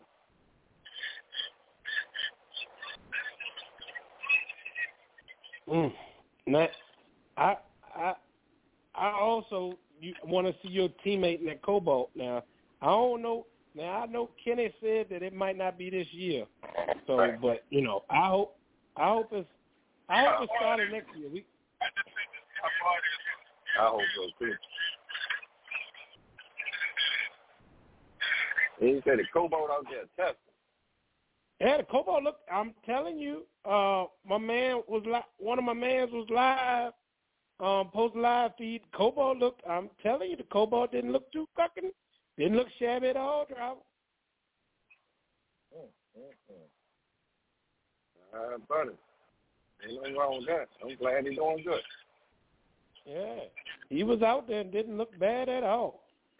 Mm. Now, I I I also you want to see your teammate in that Cobalt. Now I don't know. Now I know Kenny said that it might not be this year. So, Right. but you know, I hope I hope it's I hope it's started next year. We I hope so too. And he said the Cobalt out there testing. Yeah, the Cobalt. Look, I'm telling you, uh, my man was li- one of my mans was live, um, post live feed. Cobalt looked. I'm telling you, the Cobalt didn't look too fucking, didn't look shabby at all, driver. Mm, mm, mm. Uh, buddy, ain't nothing wrong with that. I'm glad he's doing good. Yeah, he was out there and didn't look bad at all.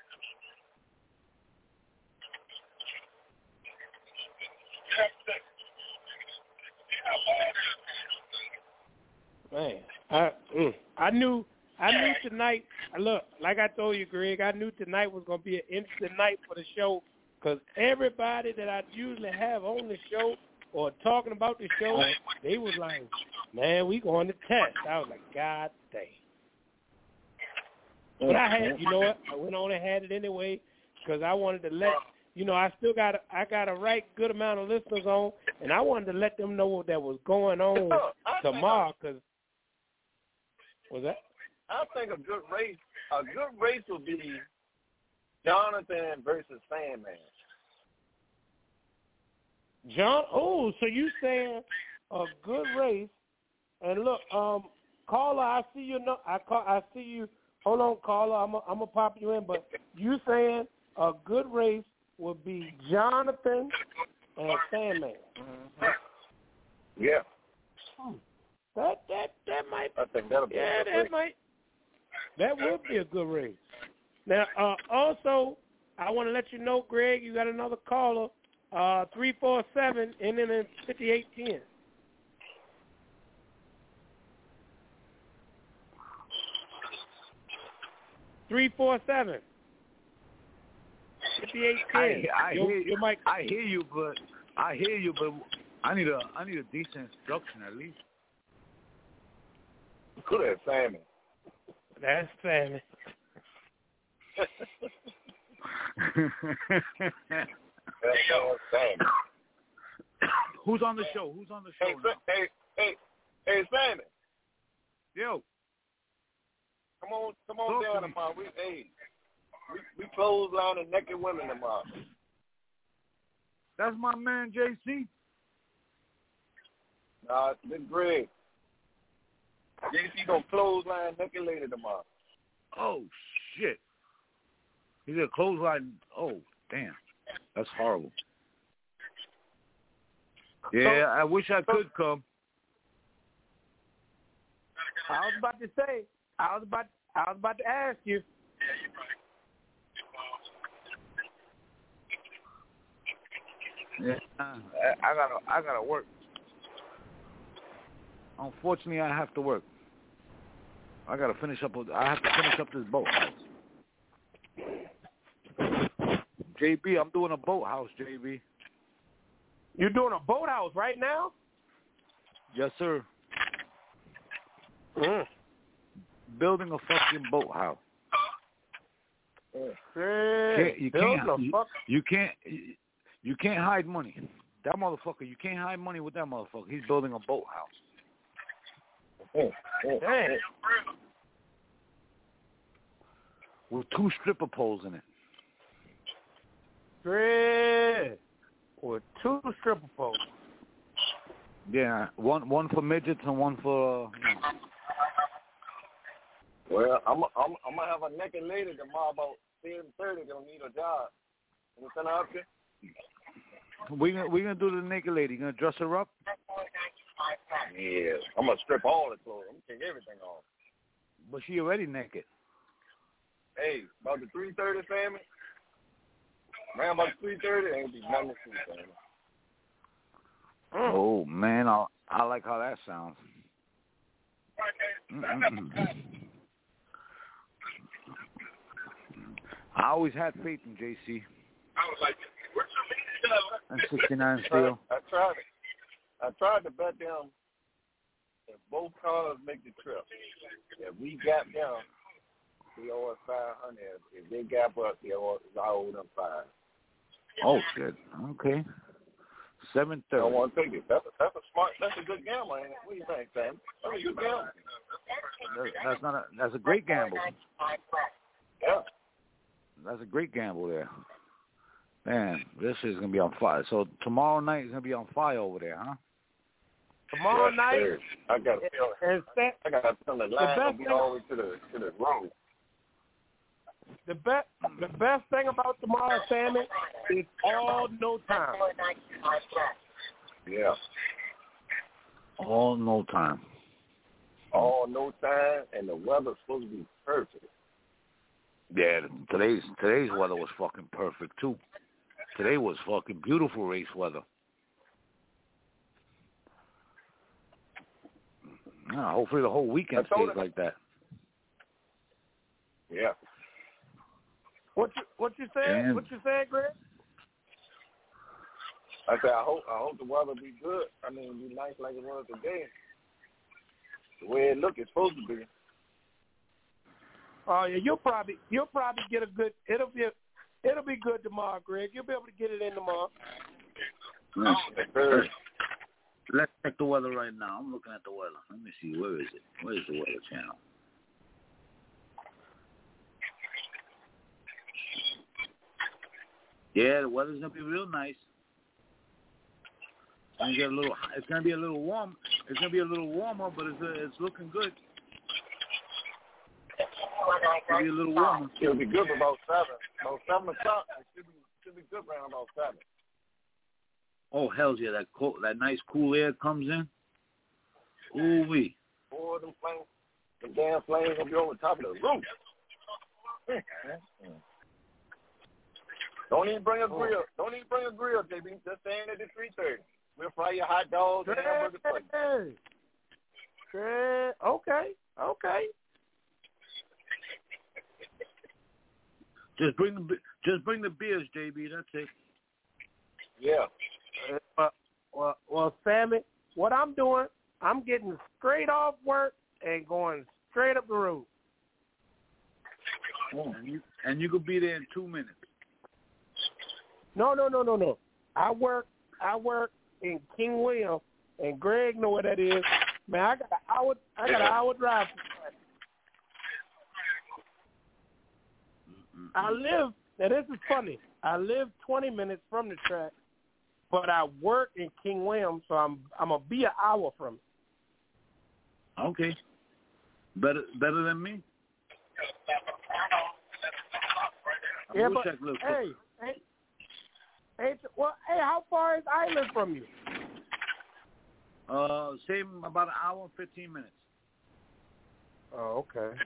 Man, I mm, I knew I knew tonight. Look, like I told you, Greg, I knew tonight was gonna be an interesting night for the show because everybody that I usually have on the show or talking about the show, they was like, "Man, we going to test." I was like, "God dang!" But I had, you know what? I went on and had it anyway because I wanted to let. You know, I still got a, I got a right good amount of listeners on, and I wanted to let them know what that was going on tomorrow. Cause was that? I think a good race, a good race would be Jonathan versus Sandman. John, oh, so you saying a good race? And look, um, caller, I see you. No, I call, I see you. Hold on, caller, I'm a, I'm gonna pop you in. But you saying a good race would be Jonathan and Sandman. Mm-hmm. Yeah. Hmm. That that that might. I think that'll be. Yeah, a good that race. might. That would be a good race. Now, uh, also, I want to let you know, Greg, you got another caller, uh, three four seven, ending in fifty-eight ten. Three four seven. fifty-eight ten. I, I, your, hear, your mic. I hear you, but I hear you, but I need a I need a decent instruction at least. Good at Sammy. That's Sammy. That's Sammy. Who's on the show? Who's on the show Hey, now? hey, hey, hey, Sammy. Yo. Come on, come on Talk down to me. tomorrow. We, hey, we, we clothesline and naked women tomorrow. That's my man, J C. Nah, it's been Greg. J C gonna clothesline naked lady tomorrow. Oh, shit. He's a clothesline. Oh, damn. That's horrible. Yeah, I wish I could come. I was about to say. I was about. I was about to ask you. Yeah, I, I gotta, I gotta work. Unfortunately, I have to work. I gotta finish up. With, I have to finish up this boathouse. J B, I'm doing a boathouse, J B. You're doing a boathouse right now? Yes, sir. Mm. Building a fucking boathouse. Yeah. Can't, you Building can't. a You, fuck- you can't. You can't hide money. That motherfucker. You can't hide money with that motherfucker. He's building a boathouse. Oh, oh, Dang. With two stripper poles in it. Great. With two stripper poles. Yeah, one one for midgets and one for. Uh, you know. Well, I'm I'm I'm gonna have a naked lady tomorrow about seven thirty. Gonna need a job. You send her up there? We gonna we gonna do the naked lady. You gonna dress her up? Yeah. I'm gonna strip all the clothes. I'm gonna take everything off. But she already naked. Hey, about the three thirty family. Man, about the three thirty ain't be nothing to see, family. Oh man, I I like how that sounds. Mm-mm-mm. I always had faith in J C. And sixty-nine steel. I tried it. I tried to bet them if both cars make the trip. If we gap down, we owe us five hundred. If they gap up, they owe us, I owe them five. Oh shit. Okay. Seven I don't thirty. want to take it. That's a, that's a smart. That's a good gamble, ain't it? What do you think, Sam? That's a good gamble. That, that's not a. That's a great gamble. Yeah. That's a great gamble there. Man, this is gonna be on fire. So tomorrow night is gonna be on fire over there, huh? Tomorrow Yes, night. sir. I got a feeling. And Sam, I got a feeling the line gonna be all the way to the to the road. the best the best thing about tomorrow, Sammy, is all no time. Yeah. All no time. all no time, and the weather's supposed to be perfect. Yeah, today's today's weather was fucking perfect too. Today was fucking beautiful race weather. Yeah, hopefully the whole weekend stays like that. Yeah. What you what you saying? And What you saying, Greg? I said I hope I hope the weather be good. I mean, be nice like it was today. The way it look, it's supposed to be. Oh yeah, you'll probably you'll probably get a good. It'll be a, it'll be good tomorrow, Greg. You'll be able to get it in tomorrow. Let's, let's check the weather right now. I'm looking at the weather. Let me see. Where is it? Where is the weather channel? Yeah, the weather's gonna be real nice. It's gonna get a little. It's gonna be a little warm. It's gonna be a little warmer, but it's uh, it's looking good. It's gonna be a little warmer. It'll be good for about seven. About seven o'clock. It should be should be good around about seven. Oh hell yeah! That cold, that nice cool air comes in. Ooh wee. Boy, them flames, them damn flames gonna be over the top of the roof. Don't even bring a grill. Don't even bring a grill, J B. Just stand at the three thirty. We'll fry your hot dogs and hamburger plates. Hey, okay, okay. Just bring the just bring the beers, J B. That's it. Yeah. Uh, well, well, Sammy, what I'm doing, I'm getting straight off work and going straight up the road. And you and you could be there in two minutes. No, no, no, no, no. I work. I work in King William, and Greg know where that is. Man, I got an hour. I got an hour drive. I live. Now this is funny. I live twenty minutes from the track, but I work in King William, so I'm I'm gonna be an hour from it. Okay. Better better than me. I Yeah, wish but I could hey, hey, hey, well, hey, how far is Island from you? Uh, same about an hour and fifteen minutes. Oh, okay.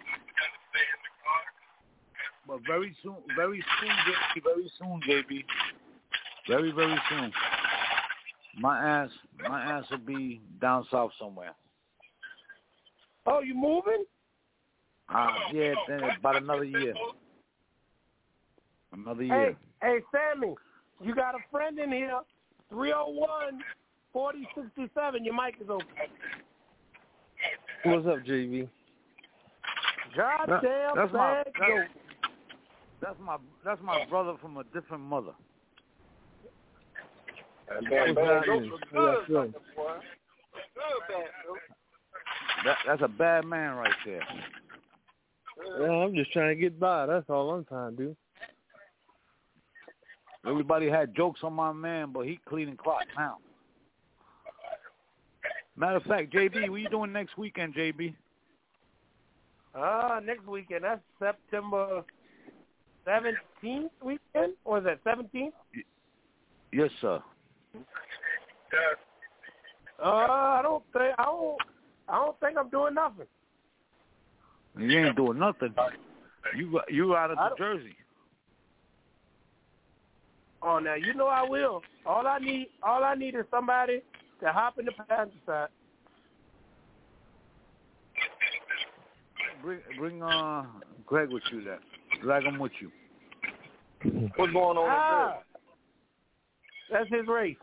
But very soon, very soon, J B, very soon, J B. Very, very soon. My ass, my ass will be down south somewhere. Oh, you moving? Ah, uh, yeah, then about another year. Another year. Hey, hey, Sammy, you got a friend in here. three oh one, forty sixty-seven. Your mic is open. What's up, J B? Goddamn that, that's my bad that's, joke. that's my that's my brother from a different mother. And bad, bad jokes look good, like that, boy. Good bad jokes. That, that's a bad man right there. Yeah, I'm just trying to get by. That's all I'm trying to do. Everybody had jokes on my man, but he cleaning clock now. Matter of fact, J B, what you doing next weekend, J B? Uh, next weekend. That's September seventeenth weekend? Or is that seventeenth? Yes, sir. Uh, I don't think I don't. I don't think I'm doing nothing. You ain't doing nothing. You you out of the Jersey. Oh, now you know I will. All I need, all I need is somebody to hop in the passenger side. Bring bring uh Greg with you then. Drag him with you. What's going on Ah, there? that's his race.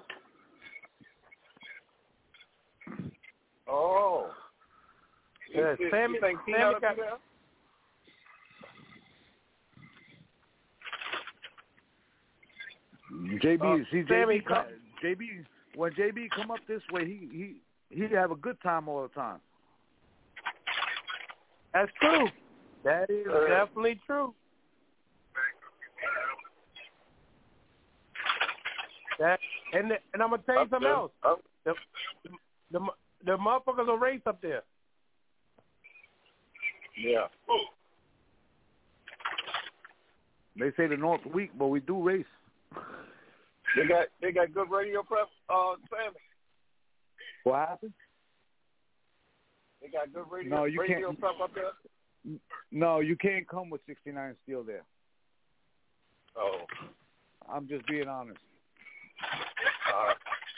Oh. Yeah, You, Sammy, you think Sammy Sammy got, there? J B, uh, see J B, Sammy come, J B, when J B come up this way, he he he have a good time all the time. That's true. That is Uh, definitely true. That and the, and I'm gonna tell you Up something there. else. Up. The, the the motherfuckers will race up there. Yeah. They say the North weak, but we do race. They got they got good radio prep, uh, Sammy. What happened? They got good radio, No, you radio can't. stuff up there? No, you can't come with sixty-nine steel there. Oh. I'm just being honest. Uh,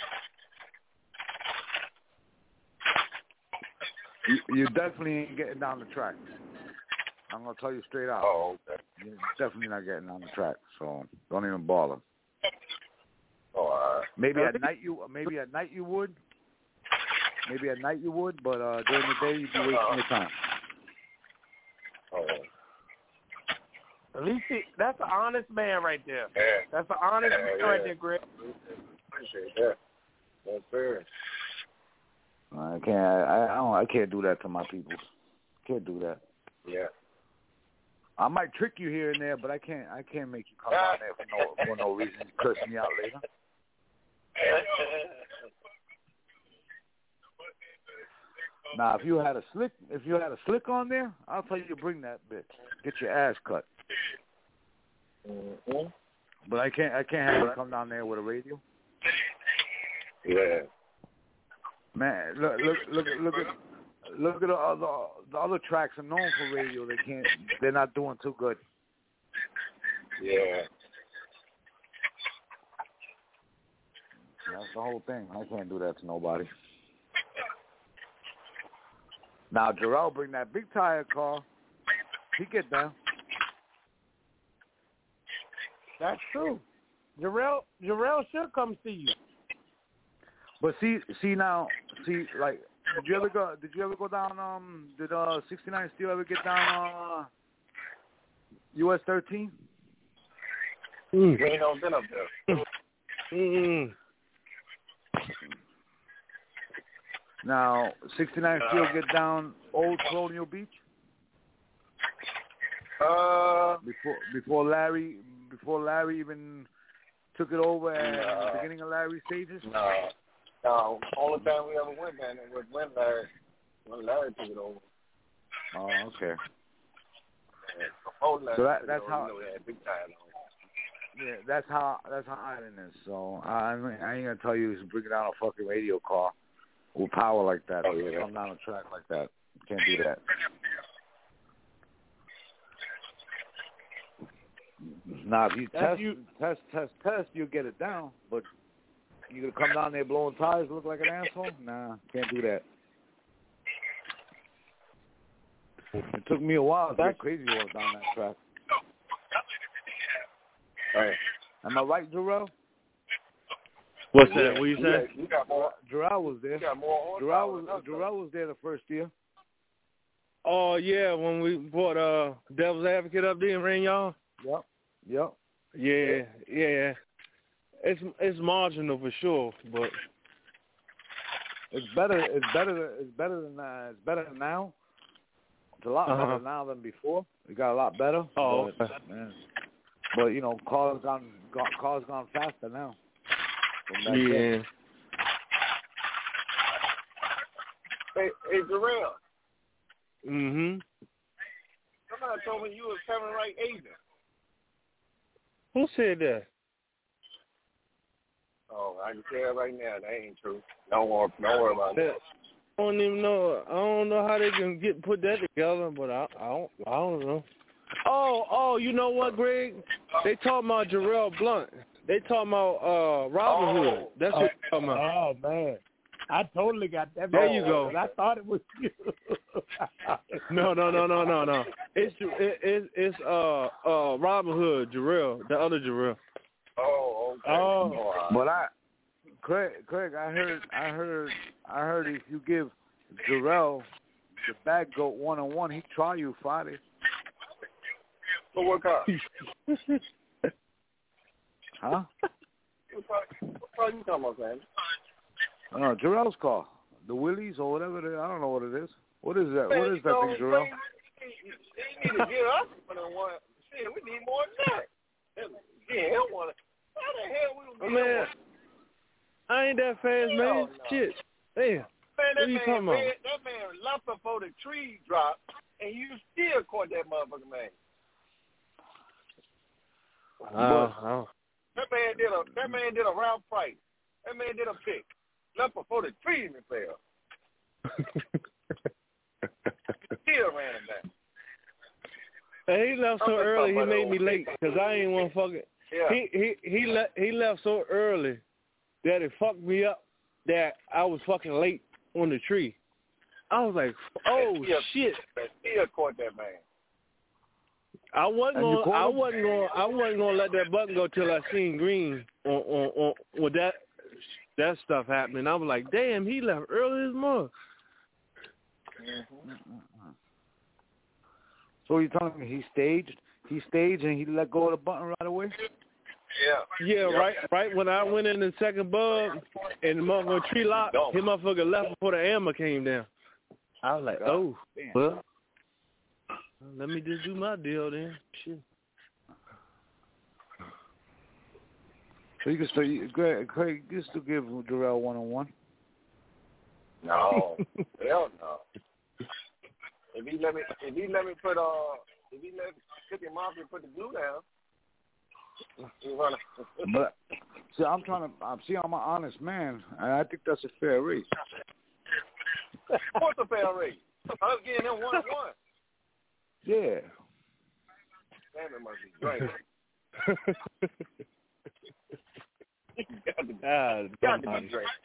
You, you definitely ain't getting down the track. I'm gonna tell you straight out. oh, okay. You're definitely not getting on the track, so don't even bother. Oh, all right. Maybe at night you, maybe at night you would. Maybe at night you would, but uh, during the day you'd be wasting your time. Oh. At least he, that's an honest man right there. Yeah. That's an honest Yeah, man yeah. right there, Greg. Appreciate that. That's fair. I can't. I, I don't. I can't do that to my people. Can't do that. Yeah. I might trick you here and there, but I can't. I can't make you come down there for no for no reason. Curse me out later. Now, if you had a slick, if you had a slick on there, I'll tell you to bring that bitch. Get your ass cut. Mm-hmm. But I can't. I can't have you come down there with a radio. Yeah. Man, look, look, look, look at, look at the other, the other tracks are known for radio. They can't. They're not doing too good. Yeah. That's the whole thing. I can't do that to nobody. Now, Jarrell bring that big tire car. He get down. That's true. Jarrell, Jarrell should come see you. But see, see now, see like, did you ever go? Did you ever go down? Um, did uh sixty-nine Steel ever get down? Uh, U S thirteen. Mm. You ain't no been up there. Mm. Now, sixty-nine Uh, Steel get down Old Colonial Beach Uh, before before Larry before Larry even took it over at No. the beginning of Larry's stages. no. No. Only time we ever went down there was when Larry, when Larry took it over. Oh, okay. Yeah. Before Larry So that- took it that's over, how- you know, we had big time on. Yeah, that's how that's how Island is. So I, I mean, I ain't gonna tell you to bring down a fucking radio car with power like that. Oh, yeah. Come down a track like that. Can't do that. Now, if you That's test, you- test, test, test, you'll get it down. But you gonna come down there blowing tires, look like an asshole? Nah, can't do that. It took me a while to get crazy walk down that track. Right. Am I right, Jarrell? What's Yeah, that? What you you say? got- You got more. Jarrell was there. You got more. Jarrell horsepower than was us, though. Jarrell was there the first year. Oh yeah, when we bought uh Devil's Advocate up there in Ring, y'all. Yep. Yep. Yeah, yeah. It's it's marginal for sure, but It's better. It's better. It's better than uh, it's better than now. It's a lot Uh-huh. better now than before. It got a lot better. Oh, but, man. But you know, cars gone, gone cars gone faster now. from back then. yeah. Hey, hey, Jarrell. Mhm. Somebody told me you was Kevin Wright agent. Who said that? Oh, I can tell right now that ain't true. Don't worry, don't worry about That- that. I don't even know. I don't know how they can get put that together, but I, I don't. I don't know. Oh, oh, you know what, Greg? They talking about Jarrell Blunt. They talking about uh, Robin Hood. Oh. That's what they talking about. Oh man, I totally got that. There wrong, you go. but I thought it was you. No, no, no, no, no, no. It's it, it, it's uh uh Robin Hood, Jarrell, the other Jarrell. Oh, okay. Oh. all right. But I, Craig, Craig, I heard, I heard, I heard if you give Jarrell the bad goat one on one, he try you Friday. So what car? Huh? What car, what car you talking about, man? Uh, Jarrell's car, the Willys or whatever. It is. I don't know what it is. What is that? What is that thing, Jarrell? They need to get us one on one. Shit, we need more than that. Yeah, hell want to. How the hell we gonna Oh, get man, one? I ain't that fast, man. Hell no. Shit, damn. Man, What that you man, talking about? man, that man left before the tree dropped, and you still caught that motherfucker, man. Uh, oh. That man did a that man did a round price. That man did a pick. Left before the tree even fell. Still ran him down. Hey, he left so early, he made me late because I ain't want to fucking. Yeah. He he he left he left so early that it fucked me up that I was fucking late on the tree. I was like, oh still, shit! Still caught that man. I wasn't And you gonna, I caught him? wasn't gonna, I wasn't gonna let that button go till I seen green on on, on with that that stuff happening. I was like, damn, he left early as mother. Mm-hmm. So you telling me he staged? He staged and he let go of the button right away? Yeah. Yeah, yep. right. Right when I went in the second bug and the motherfucker tree lock, his motherfucker left before the amber came down. I was like, oh, Damn. well, let me just do my deal then. Shit. So you can still, you, Craig, Craig, you can still give Jarrell one on one. No, hell no. If he let me, if he let me put uh, if he let Cookie Mafia put the glue down, he wanna. But see, I'm trying to. I'm see, I'm an honest man, and I think that's a fair race. What's a fair race? I was getting him one on one. Yeah. Damn, it must be great. got to, Ah, got to be great.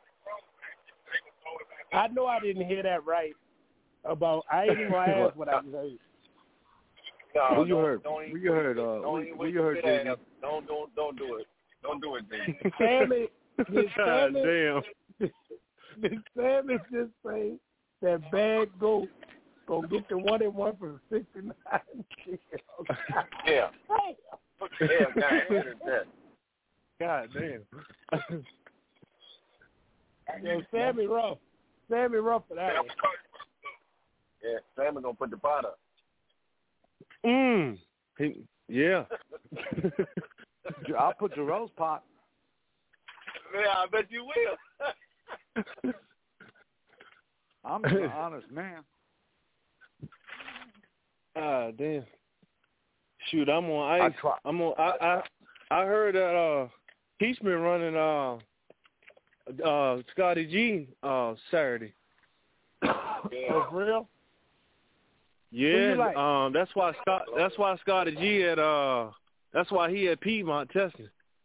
I know I didn't hear that right. About I ain't even gonna ask what I heard. No, what you don't, heard? Don't what you heard? Uh, don't what, even what you heard, J D? Don't don't don't do it. Don't do it, J D. Sammy, did God Sammy, damn. did Sammy just say that bad goat gonna get the one and one for sixty nine? Yeah. Yeah, God, God damn. Yo, Sammy rough. Sammy rough for that one. Yeah, Sammy gonna put the pot up. Mm. He, yeah. I'll put Jarrell's pot. Yeah, I bet you will. I'm an honest man. Ah, damn. Shoot, I'm on ice. I try. I'm on. I I I heard that uh he's been running uh uh Scotty G uh Saturday. Oh, for real? Yeah, like? um, that's why Scott. That's why Scotty G at uh. That's why he at Piedmont testing.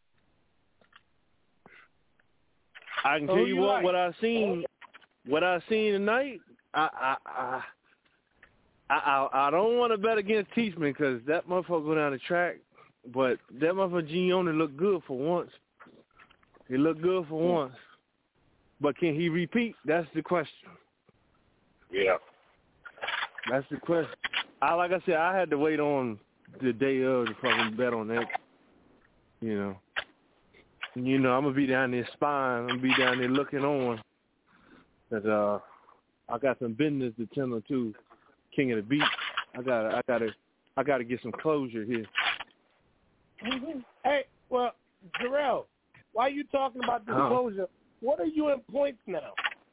I can So tell you, you what like? what I seen. What I seen tonight. I I I I, I, I don't want to bet against Teachman because that motherfucker go down the track. But that motherfucker G only looked good for once. He looked good for once. But can he repeat? That's the question. Yeah. That's the question. I like I said, I had to wait on the day of to fucking bet on that. You know. You know, I'm gonna be down there spying. I'm gonna be down there looking on. Cause uh, I got some business to tend to. King of the Beat. I gotta, I gotta, I gotta get some closure here. Mm-hmm. Hey, well, Jarrell, while you talking about this huh. closure, what are you in points now?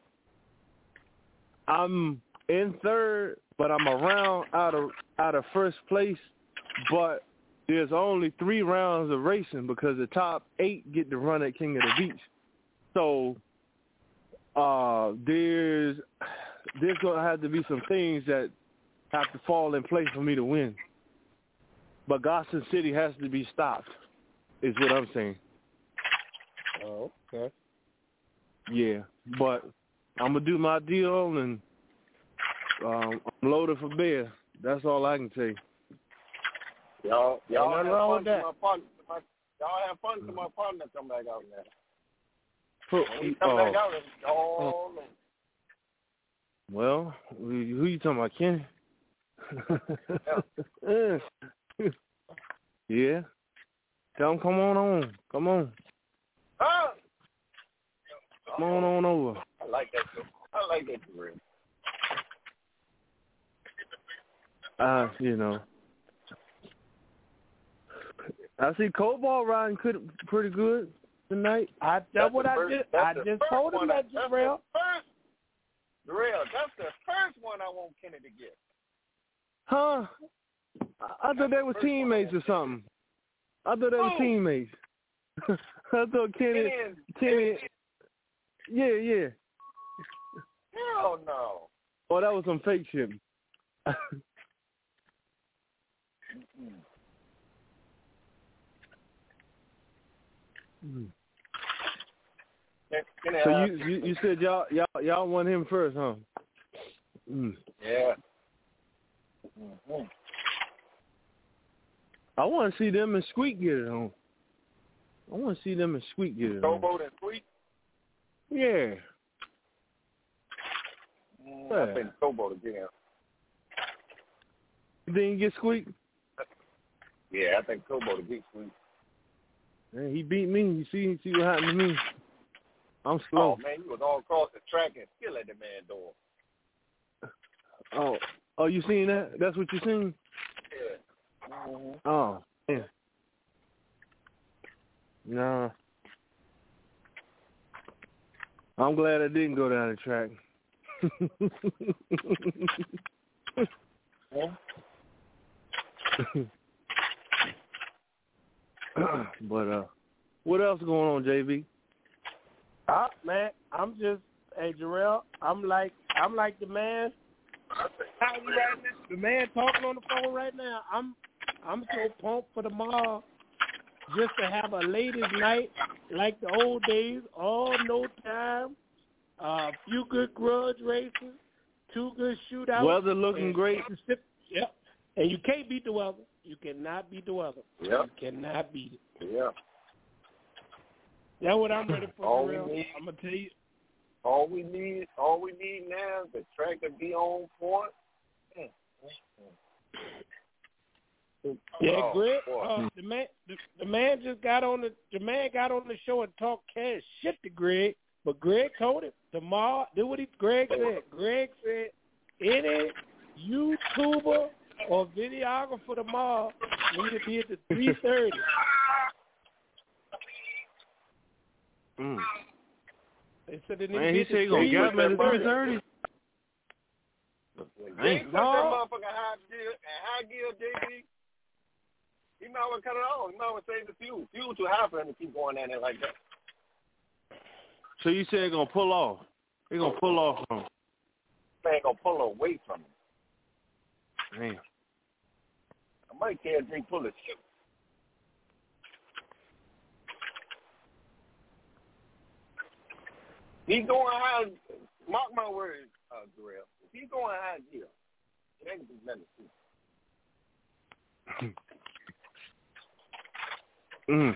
I'm in third, but I'm around out of out of first place. But there's only three rounds of racing because the top eight get to run at King of the Beach. So uh, there's there's gonna have to be some things that have to fall in place for me to win. But Gotham City has to be stopped, is what I'm saying. Oh, okay. Yeah, but I'm gonna do my deal and um, I'm loaded for bear. That's all I can say. Y'all, y'all have wrong fun with that. to my partner. My, y'all have fun to my partner come back out now. Who, When he come oh, back out, it's all over. well, who, who you talking about, Kenny? Yeah. Tell him come on on. Come on. Huh? Come on on over. I like that. I like that career. Uh, you know. I see Cobalt riding could, pretty good tonight. I, that's, That's what the I first- just that's I the just first told him one that, I- that's Jarrell. the first, Jarrell, that's the first one I want Kenny to get. Huh? I, I thought they were teammates or something. I thought they were Who? teammates. I thought Kenny, Kenny and- Kenny, yeah, yeah. Hell no. Oh, that was some fake shit. Mm. So you, you you said y'all y'all y'all want him first, huh? Mm. Yeah. Mm-hmm. I want to see them and Squeak get it on. I want to see them and Squeak get it on. Showboat and Squeak? Yeah. Mm, yeah. I think Showboat again. You think he get Squeak? Yeah, I think Showboat will beat Squeak. Man, he beat me. You see, you see what happened to me? I'm slow. Oh, man, he was all across the track and still at the man door. Oh, oh, you seen that? That's what you seen? Yeah. Mm-hmm. Oh, yeah. Nah. I'm glad I didn't go down the track. But uh, what else going on, J B? Uh, man, I'm just, hey, Jarrell, I'm like, I'm like the man. How you right now? The man talking on the phone right now. I'm, I'm so pumped for tomorrow, just to have a ladies' night like the old days, all no time, a uh, few good grudge races, two good shootouts. Weather looking great. Yep. And you can't beat the weather. You cannot beat the weather. Yep. You cannot beat it. Yeah. That's what I'm ready for. All for real. we need, I'm gonna tell you. All we need, all we need now is the track to be on point. Yeah, oh, Greg. Uh, the man, the, the man just got on the the man got on the show and talked cash shit to Greg, but Greg told him tomorrow. Do what he Greg said. Greg said any YouTuber or videographer tomorrow need to be at the three thirty. Mm. They said they need Man, to he be said he gonna get me at three thirty. They put that motherfucker high gear and high gear, J B. He might well cut it off. He might well save the fuel. Fuel too high for him to keep going down there like that. So you said gonna pull off? He gonna pull off from him? Man gonna pull away from him. Damn. I might care drink pull his shit. He's going high. Mark my words, uh, Jarrell. If he's going high gear, it ain't gonna be nothing to see. Mm.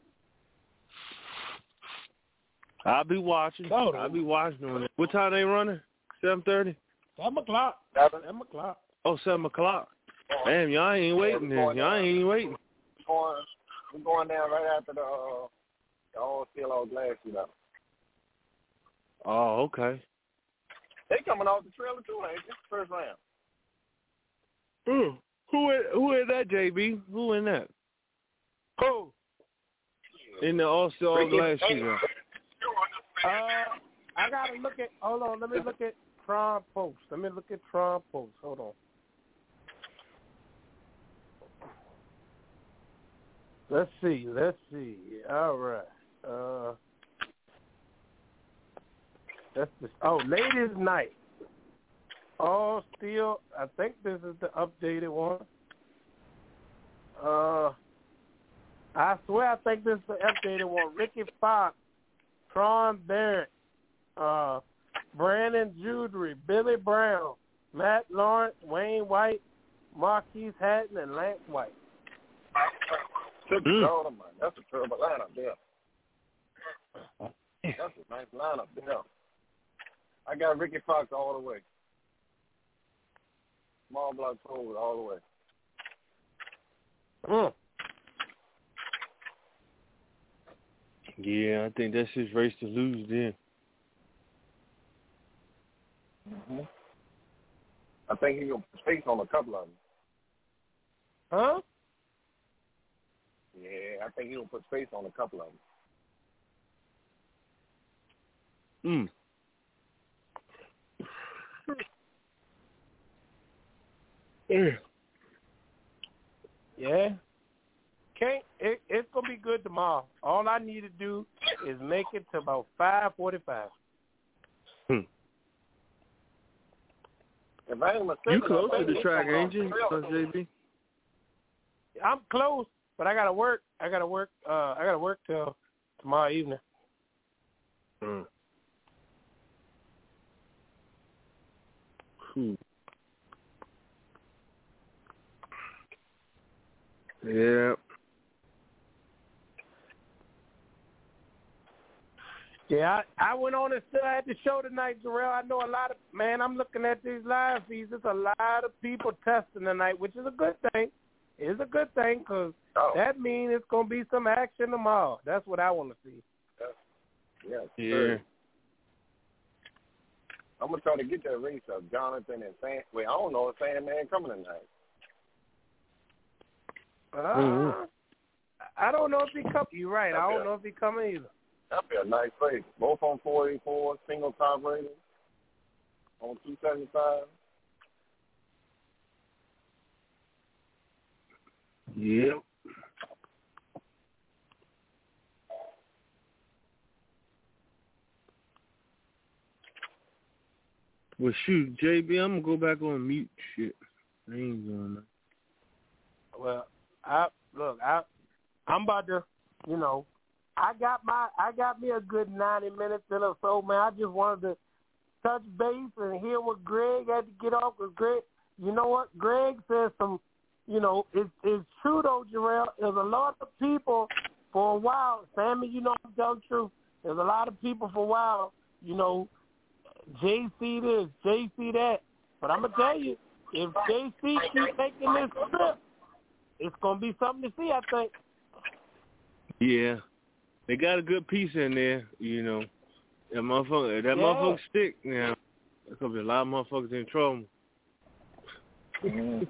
I'll be watching. Oh, I'll be watching on it. What time they running? Seven thirty. Seven o'clock. Seven. Seven o'clock. Oh, seven o'clock. Damn, y'all ain't waiting then. Y'all ain't waiting. We're going, we're going down right after the uh, the all steel all glass shootout. Oh, okay. They coming off the trailer too, ain't they? First round. Mm. Who is, who is that, J B? Who in that? Who? In the all steel glass shootout. Uh, I gotta look at. Hold on. Let me look at Tron Post. Let me look at Tron Post. Hold on. Let's see. Let's see. All right. Uh, that's the oh, ladies' night. All steel. I think this is the updated one. Uh, I swear I think this is the updated one. Ricky Fox, Tron Barrett, uh, Brandon Jewelry, Billy Brown, Matt Lawrence, Wayne White, Marquise Hatton, and Lance White. Mm. That's a terrible lineup there. That's a nice lineup there. I got Ricky Fox all the way. Small block forward all the way. Mm. Yeah, I think that's his race to lose then. Mm-hmm. I think he's going to put space on a couple of them. Huh? Yeah, I think he's going to put space on a couple of Mm. them. Yeah. Yeah. Can't, it, it's going to be good tomorrow. All I need to do is make it to about five forty-five. Hmm. If I ain't mistaken, You close I to think the track, it's ain't you, on uh, J B? I'm close, but I gotta work. I gotta work. Uh, I gotta work till tomorrow evening. Mm. Cool. Yeah. Yeah, I, I went on and still had the show tonight, Jarrell. I know a lot of, man, I'm looking at these live feeds. There's a lot of people testing tonight, which is a good thing. It's a good thing because Oh. that means it's going to be some action tomorrow. That's what I want to see. Yeah. Yeah. Sure. I'm gonna try to get that race of Jonathan and Sam. Wait, I don't know if Sandman coming tonight. Uh, Mhm. I don't know if he coming. You're right. I don't Okay. know if he coming either. That'd be a nice race. Both on four eighty-four, single top rating on two seventy-five. Yep. Well, shoot, J B, I'm gonna go back on mute. Shit, I ain't doing that. Well, I look, I I'm about to, you know, I got my I got me a good ninety minutes in or so, man. I just wanted to touch base and hear what Greg had to get off. Because Greg, you know what, Greg says some, you know, it's it's true though, Jarrell. There's a lot of people for a while. Sammy, you know, I'm telling the truth. There's a lot of people for a while, you know. J C this, J C that. But I'm going to tell you, if J C keeps taking this trip, it's going to be something to see, I think. Yeah, they got a good piece in there, you know. That motherfucker, that Yeah. motherfucker stick now. There's gonna be a lot of motherfuckers in trouble. Mm-hmm.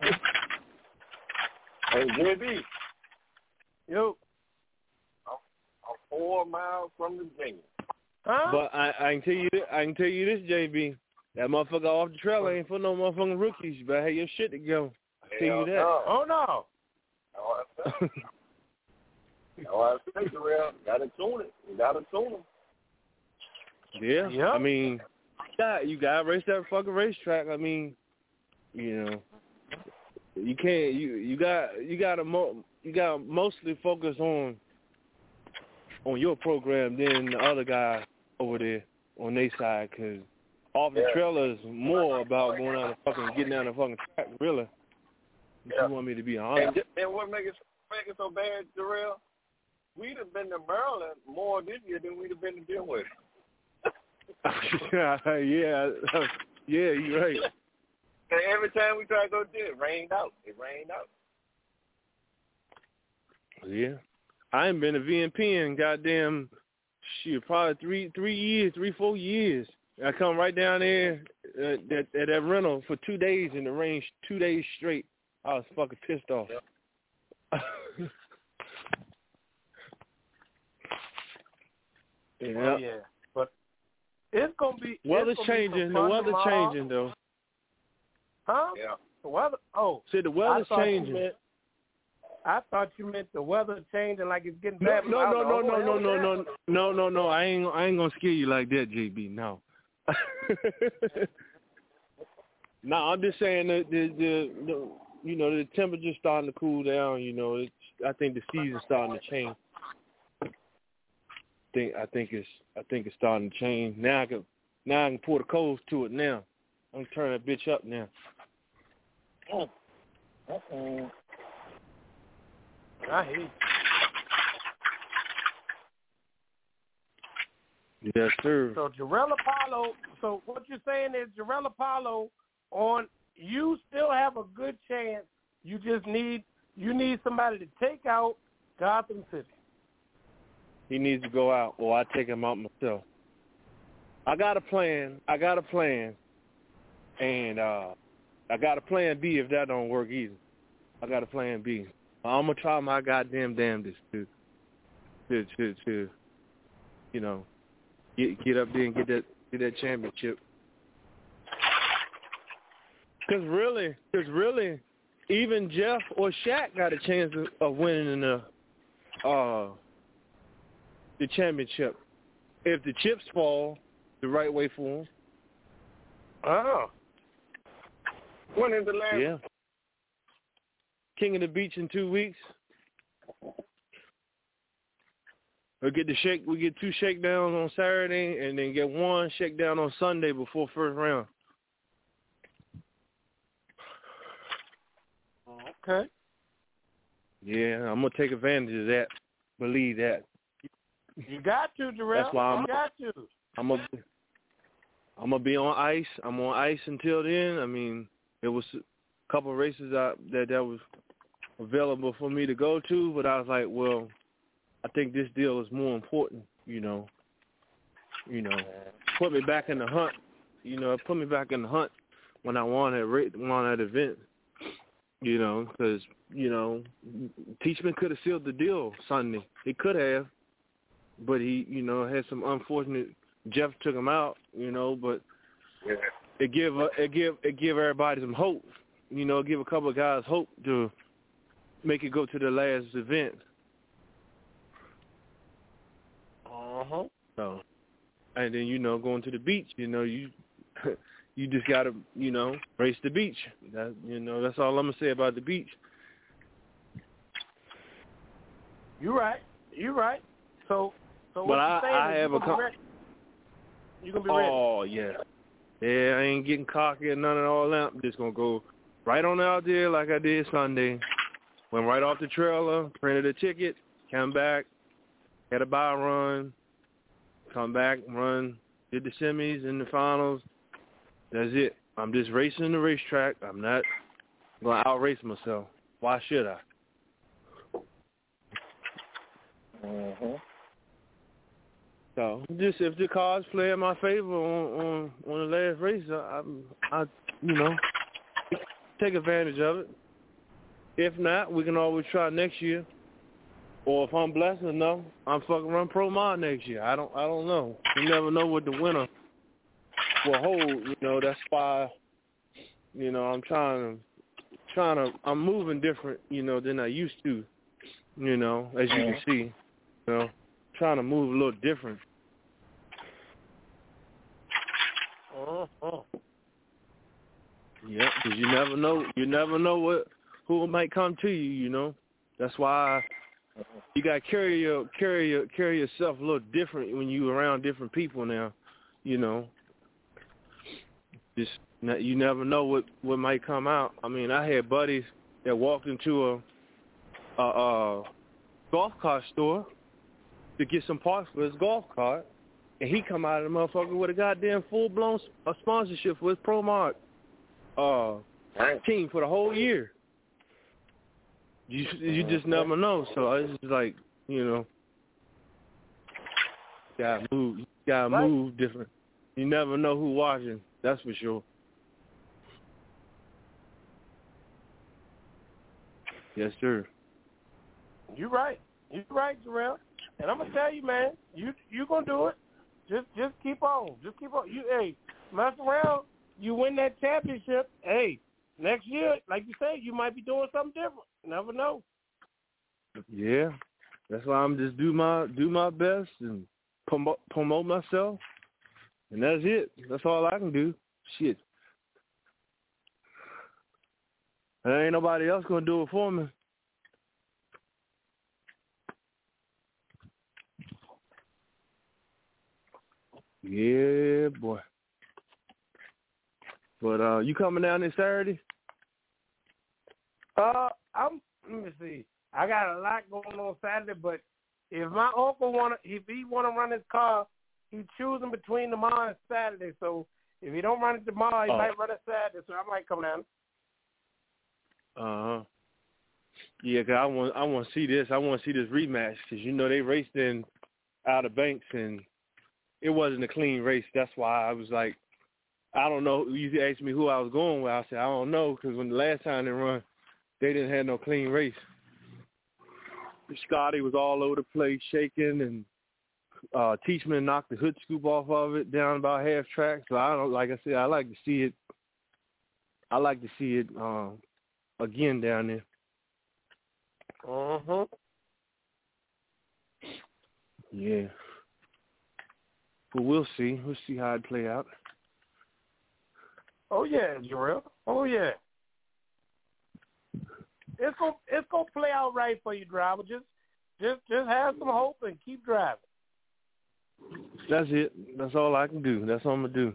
Hey, J B, Yo. I'm, I'm four miles from Virginia. Huh? But I, I can tell you, this, I can tell you this, J B. That motherfucker off the trailer ain't for no motherfucking rookies. You better have your shit together. I tell you that. No. Oh, no. No, I say. No, I say, Jarrell. Gotta tune it. You gotta tune them. Yeah. Yep. I mean, yeah, you gotta race that fucking racetrack. I mean, you know, you can't. You you got you gotta mo- you gotta mostly focus on on your program than the other guy over there on their side, because off the Yeah. trailer is more about going down the fucking getting down the fucking track. Really, if Yeah. you want me to be honest. And, and what makes it, make it so bad, Jarrell? We'd have been to Maryland more this year than we'd have been to deal with. yeah, yeah, yeah, you're right. And every time we try to go there, it rained out. It rained out. Yeah, I ain't been to V N P in goddamn shit, probably three, three years, three, four years. I come right down there uh, at, at that rental for two days in the rain, two days straight. I was fucking pissed off. Yep. yeah. Oh, yeah. But it's going to be... Weather's it's gonna be changing. some The fun weather's tomorrow. changing, though. Huh? Yeah. The weather? Oh. See, the weather's I thought you changing. meant- I thought you meant the weather changing like it's getting No, bad. no, I no, was no, like, no, oh, no, hell no, yeah. no, no, no, no. I ain't, I ain't gonna scare you like that, J B. No. No, I'm just saying that the, the, the, you know, the temperature's starting to cool down. You know, it's, I think the season's starting to change. I think, I think it's, I think it's starting to change. Now I can, now I can pour the coals to it. Now, I'm turning that bitch up now. Mm. Uh-uh. I hear you. Yes, sir. So Jarrell Apollo, so what you're saying is Jarrell Apollo on, you still have a good chance. You just need, you need somebody to take out Gotham City. He needs to go out, or I take him out myself. I got a plan. I got a plan, and uh, I got a plan B if that don't work either. I got a plan B. I'm gonna try my goddamn damnedest to, to, to, to, you know, get get up there and get that get that championship. Cause really, cause really, even Jeff or Shaq got a chance of, of winning the, uh, the championship if the chips fall the right way for them. Oh. When is the last? Yeah. King of the Beach in two weeks. We get the shake. We get two shakedowns on Saturday, and then get one shakedown on Sunday before first round. Okay. Yeah, I'm gonna take advantage of that. Believe that. You got to, Jarrell. That's why I'm. You got to. I'm gonna. I'm gonna be on ice. I'm on ice until then. I mean, there was a couple of races out that that was available for me to go to, but I was like, well, I think this deal is more important. You know. You know, put me back in the hunt. You know, put me back in the hunt when I won that ra- won that event. You know, because, you know, Teachman could have sealed the deal Sunday. He could have, but he, you know, had some unfortunate, Jeff took him out, you know, but Yeah. it give uh, it give it give everybody some hope. You know, give a couple of guys hope to make it go to the last event. Uh-huh. So, and then, you know, going to the beach, you know, you you just got to, you know, race the beach. That, you know, that's all I'm going to say about the beach. You're right. You're right. So, so But what I, you saying I is have you a... gonna Com- be ready. You gonna be ready. Oh, yeah. Yeah, I ain't getting cocky or none of all that. I'm just going to go right on out there like I did Sunday. Went right off the trailer, printed a ticket, come back, had a bye run, come back, run, did the semis and the finals. That's it. I'm just racing the racetrack. I'm not going to outrace myself. Why should I? Mm-hmm. So just if the cards play in my favor on on, on the last race, I, I, I, you know, take advantage of it. If not, we can always try next year. Or if I'm blessed enough, I'm fucking run Pro Mod next year. I don't, I don't know. You never know what the winner will hold. You know, that's why, you know, I'm trying to, trying to, I'm moving different, you know, than I used to. You know, as you can see, you know, trying to move a little different. Uh-huh. Yeah, because you never know. You never know what who might come to you. You know, that's why you got to carry your carry your carry yourself a little different when you around different people now. You know, just you never know what what might come out. I mean, I had buddies that walked into a a, a golf cart store to get some parts for his golf cart, and he come out of the motherfucker with a goddamn full blown a sponsorship for his Pro Mod uh team for the whole year. You you just never know. So it's just like, you know, gotta move, you gotta move different. You never know who watching. That's for sure. Yes, sir. You're right. You're right, Jarrell. And I'm gonna tell you, man, you you gonna do it. Just just keep on. Just keep on. You hey, mess around. You win that championship. Hey, next year, like you say, you might be doing something different. Never know. Yeah, that's why I'm just do my do my best and promote promote myself, and that's it. That's all I can do. Shit, there ain't nobody else gonna do it for me. Yeah, boy. But uh, you coming down this Saturday? Uh, I'm. Let me see. I got a lot going on Saturday, but if my uncle wanna, if he wanna run his car, he's choosing between tomorrow and Saturday. So if he don't run it tomorrow, he oh. might run it Saturday. So I might come down. Uh huh. Yeah, cause I want I want to see this. I want to see this rematch because you know they raced in Outer Banks and it wasn't a clean race. That's why I was like, I don't know. You asked me who I was going with. I said I don't know because when the last time they run, they didn't have no clean race. Scotty was all over the place, shaking, and uh, Teachman knocked the hood scoop off of it down about half track. So I don't, like I said, I like to see it. I like to see it um, again down there. Uh huh. Yeah. But we'll see. We'll see how it play out. Oh yeah, Jarrell. Oh yeah. It's gonna it's gonna play out right for you, driver. Just just just have some hope and keep driving. That's it. That's all I can do. That's all I'm gonna do.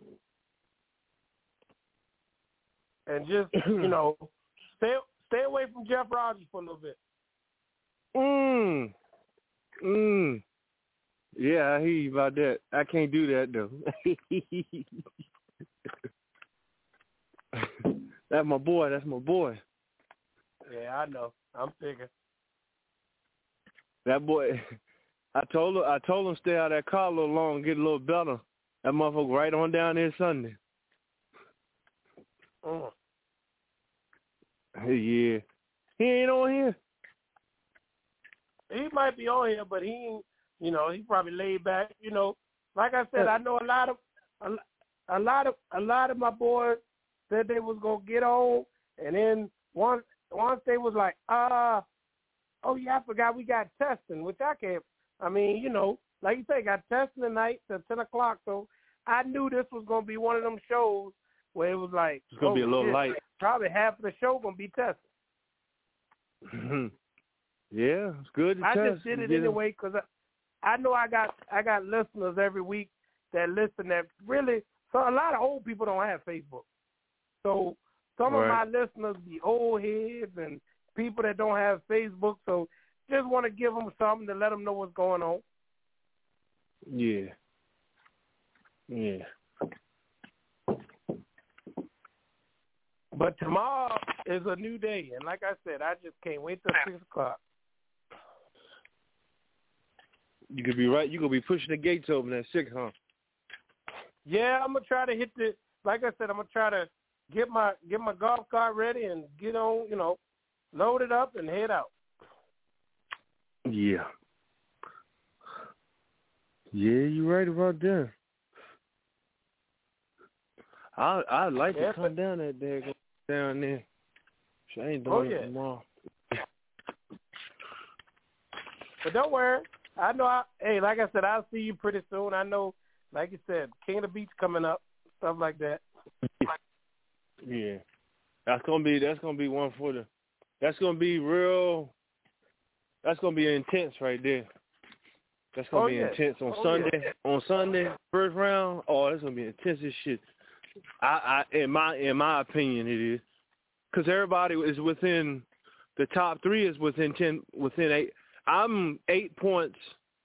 And just you know, stay stay away from Jeff Rogers for a little bit. Mm. Mm. Yeah, I hear you about that. I can't do that though. That's my boy. That's my boy. Yeah, I know. I'm thinking. That boy, I told him, I told him stay out of that car a little long and get a little better. That motherfucker right on down there Sunday. Mm. Yeah. He ain't on here. He might be on here, but he ain't, you know, he probably laid back. You know, like I said, I know a lot of, a, a lot of, a lot of my boys said they was gonna get on, and then once, once they was like, ah, uh, oh yeah, I forgot we got testing, which I can't. I mean, you know, like you say, got testing tonight till ten o'clock, so I knew this was gonna be one of them shows where it was like, it's gonna oh, be a little shit, light. Probably half of the show gonna be testing. Yeah, it's good to I test. just did it Get anyway because I, I know I got I got listeners every week that listen that really. So a lot of old people don't have Facebook. So some right. of my listeners be old heads and people that don't have Facebook. So just want to give them something to let them know what's going on. Yeah. Yeah. But tomorrow is a new day, and like I said, I just can't wait till six o'clock. You could be right. You gonna be pushing the gates open at six, huh? Yeah, I'm gonna try to hit the. Like I said, I'm gonna try to get my get my golf cart ready and get on. You know, load it up and head out. Yeah. Yeah, you're right about that. I I'd like yeah, to come but, down that day, down there. She ain't doing oh, it yeah. tomorrow. But don't worry. I know. I, hey, like I said, I'll see you pretty soon. I know, like you said, King of the Beach coming up, stuff like that. Yeah, that's gonna be that's gonna be one for the. That's gonna be real. That's gonna be intense right there. That's gonna oh, be yeah. intense on oh, Sunday. Yeah. On Sunday, first round. Oh, that's gonna be intense as shit. I, I, in my, in my opinion, it is, because everybody is within the top three is within ten, within eight. I'm eight points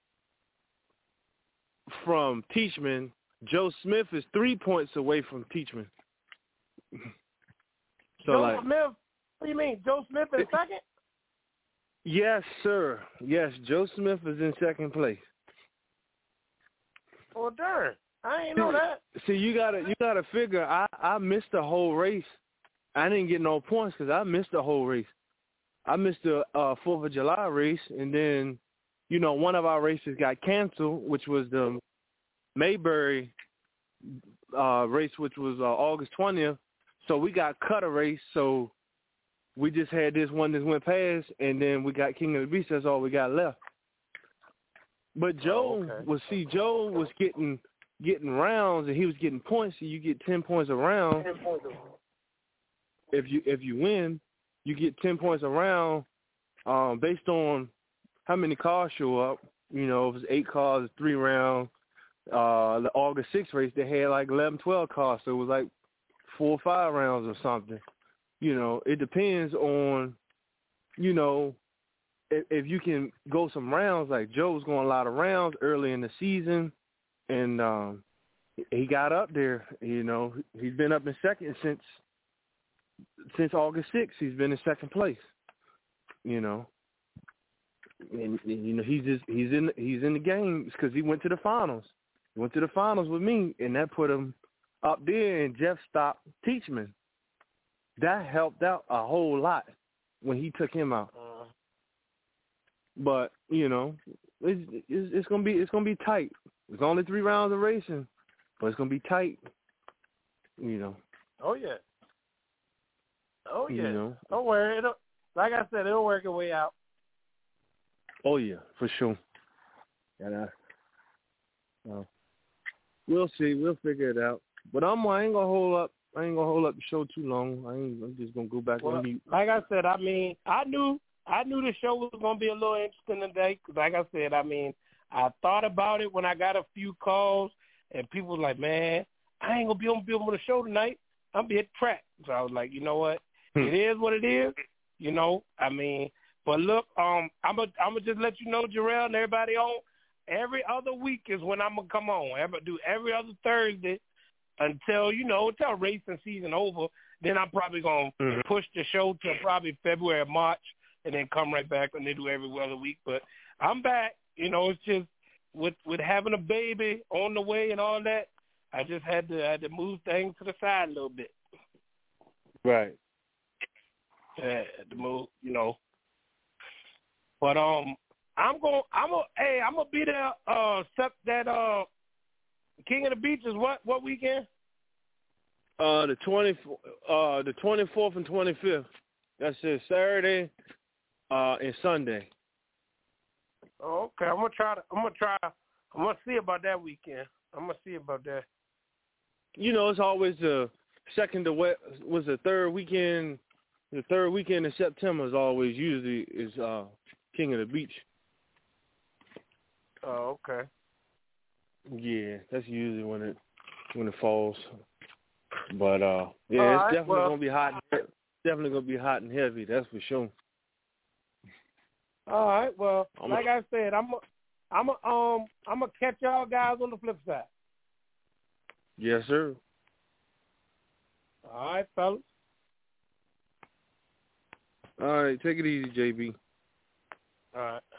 from Teachman. Joe Smith is three points away from Teachman. So Joe like, Smith. What do you mean, Joe Smith in second? Yes, sir. Yes, Joe Smith is in second place. Oh darn. I ain't know that. See, you gotta you gotta figure. I, I missed the whole race. I didn't get no points because I missed the whole race. I missed the uh, Fourth of July race, and then, you know, one of our races got canceled, which was the Mayberry uh, race, which was uh, August twentieth. So we got cut a race. So we just had this one that went past, and then we got King of the Beach. That's all we got left. But Joe oh, okay. was see Joe was getting. getting rounds and he was getting points, so you get ten points a round. If you if you win, you get ten points a round, um, based on how many cars show up. You know, if it's eight cars, it's three rounds. Uh, the August sixth race, they had like eleven, twelve cars, so it was like four or five rounds or something. You know, it depends on, you know, if, if you can go some rounds. Like Joe was going a lot of rounds early in the season. And um, he got up there, you know. He's been up in second since since August sixth. He's been in second place, you know. And, and you know he's just he's in he's in the game because he went to the finals. He went to the finals with me, and that put him up there. And Jeff stopped Teachman. That helped out a whole lot when he took him out. Uh, but you know, it's, it's, it's gonna be it's gonna be tight. It's only three rounds of racing, but it's gonna be tight. You know. Oh yeah. Oh yeah. You know. Don't worry. It'll, like I said, it'll work its way out. Oh yeah, for sure. And uh, well, we'll see. We'll figure it out. But I'm I ain't gonna hold up. I ain't gonna hold up the show too long. I ain't. I'm just gonna go back well, on mute. Like I said, I mean, I knew I knew the show was gonna be a little interesting today. Cause like I said, I mean, I thought about it when I got a few calls, and people was like, "Man, I ain't gonna be on be on the show tonight. I'm be at the track." So I was like, you know what? Hmm. It is what it is. You know, I mean, but look, um, I'm gonna I'm gonna just let you know, Jarrell, and everybody on. Every other week is when I'm gonna come on. I'm gonna do every other Thursday until you know until racing season over. Then I'm probably gonna mm-hmm. push the show till probably February or March, and then come right back and they do every other week. But I'm back. You know, it's just with with having a baby on the way and all that. I just had to I had to move things to the side a little bit. Right. Yeah, had to move. You know. But um. I'm going. I'm a. Hey, I'm gonna be there. Uh, except that uh, King of the Beach is what? What weekend? Uh, the twenty. Uh, the twenty fourth and twenty fifth. That's it. Saturday. Uh, and Sunday. Oh, okay. I'm gonna try to. I'm gonna try. I'm gonna see about that weekend. I'm gonna see about that. You know, it's always the second to what was the third weekend. The third weekend in September is always usually is uh, King of the Beach. Oh, okay. Yeah, that's usually when it when it falls. But uh, yeah, All it's right, definitely well, gonna be hot. And, definitely gonna be hot and heavy. That's for sure. All right. Well, I'm like a, I said, I'm a, I'm a, um I'm gonna catch y'all guys on the flip side. Yes, sir. All right, fellas. All right, take it easy, J B. All right.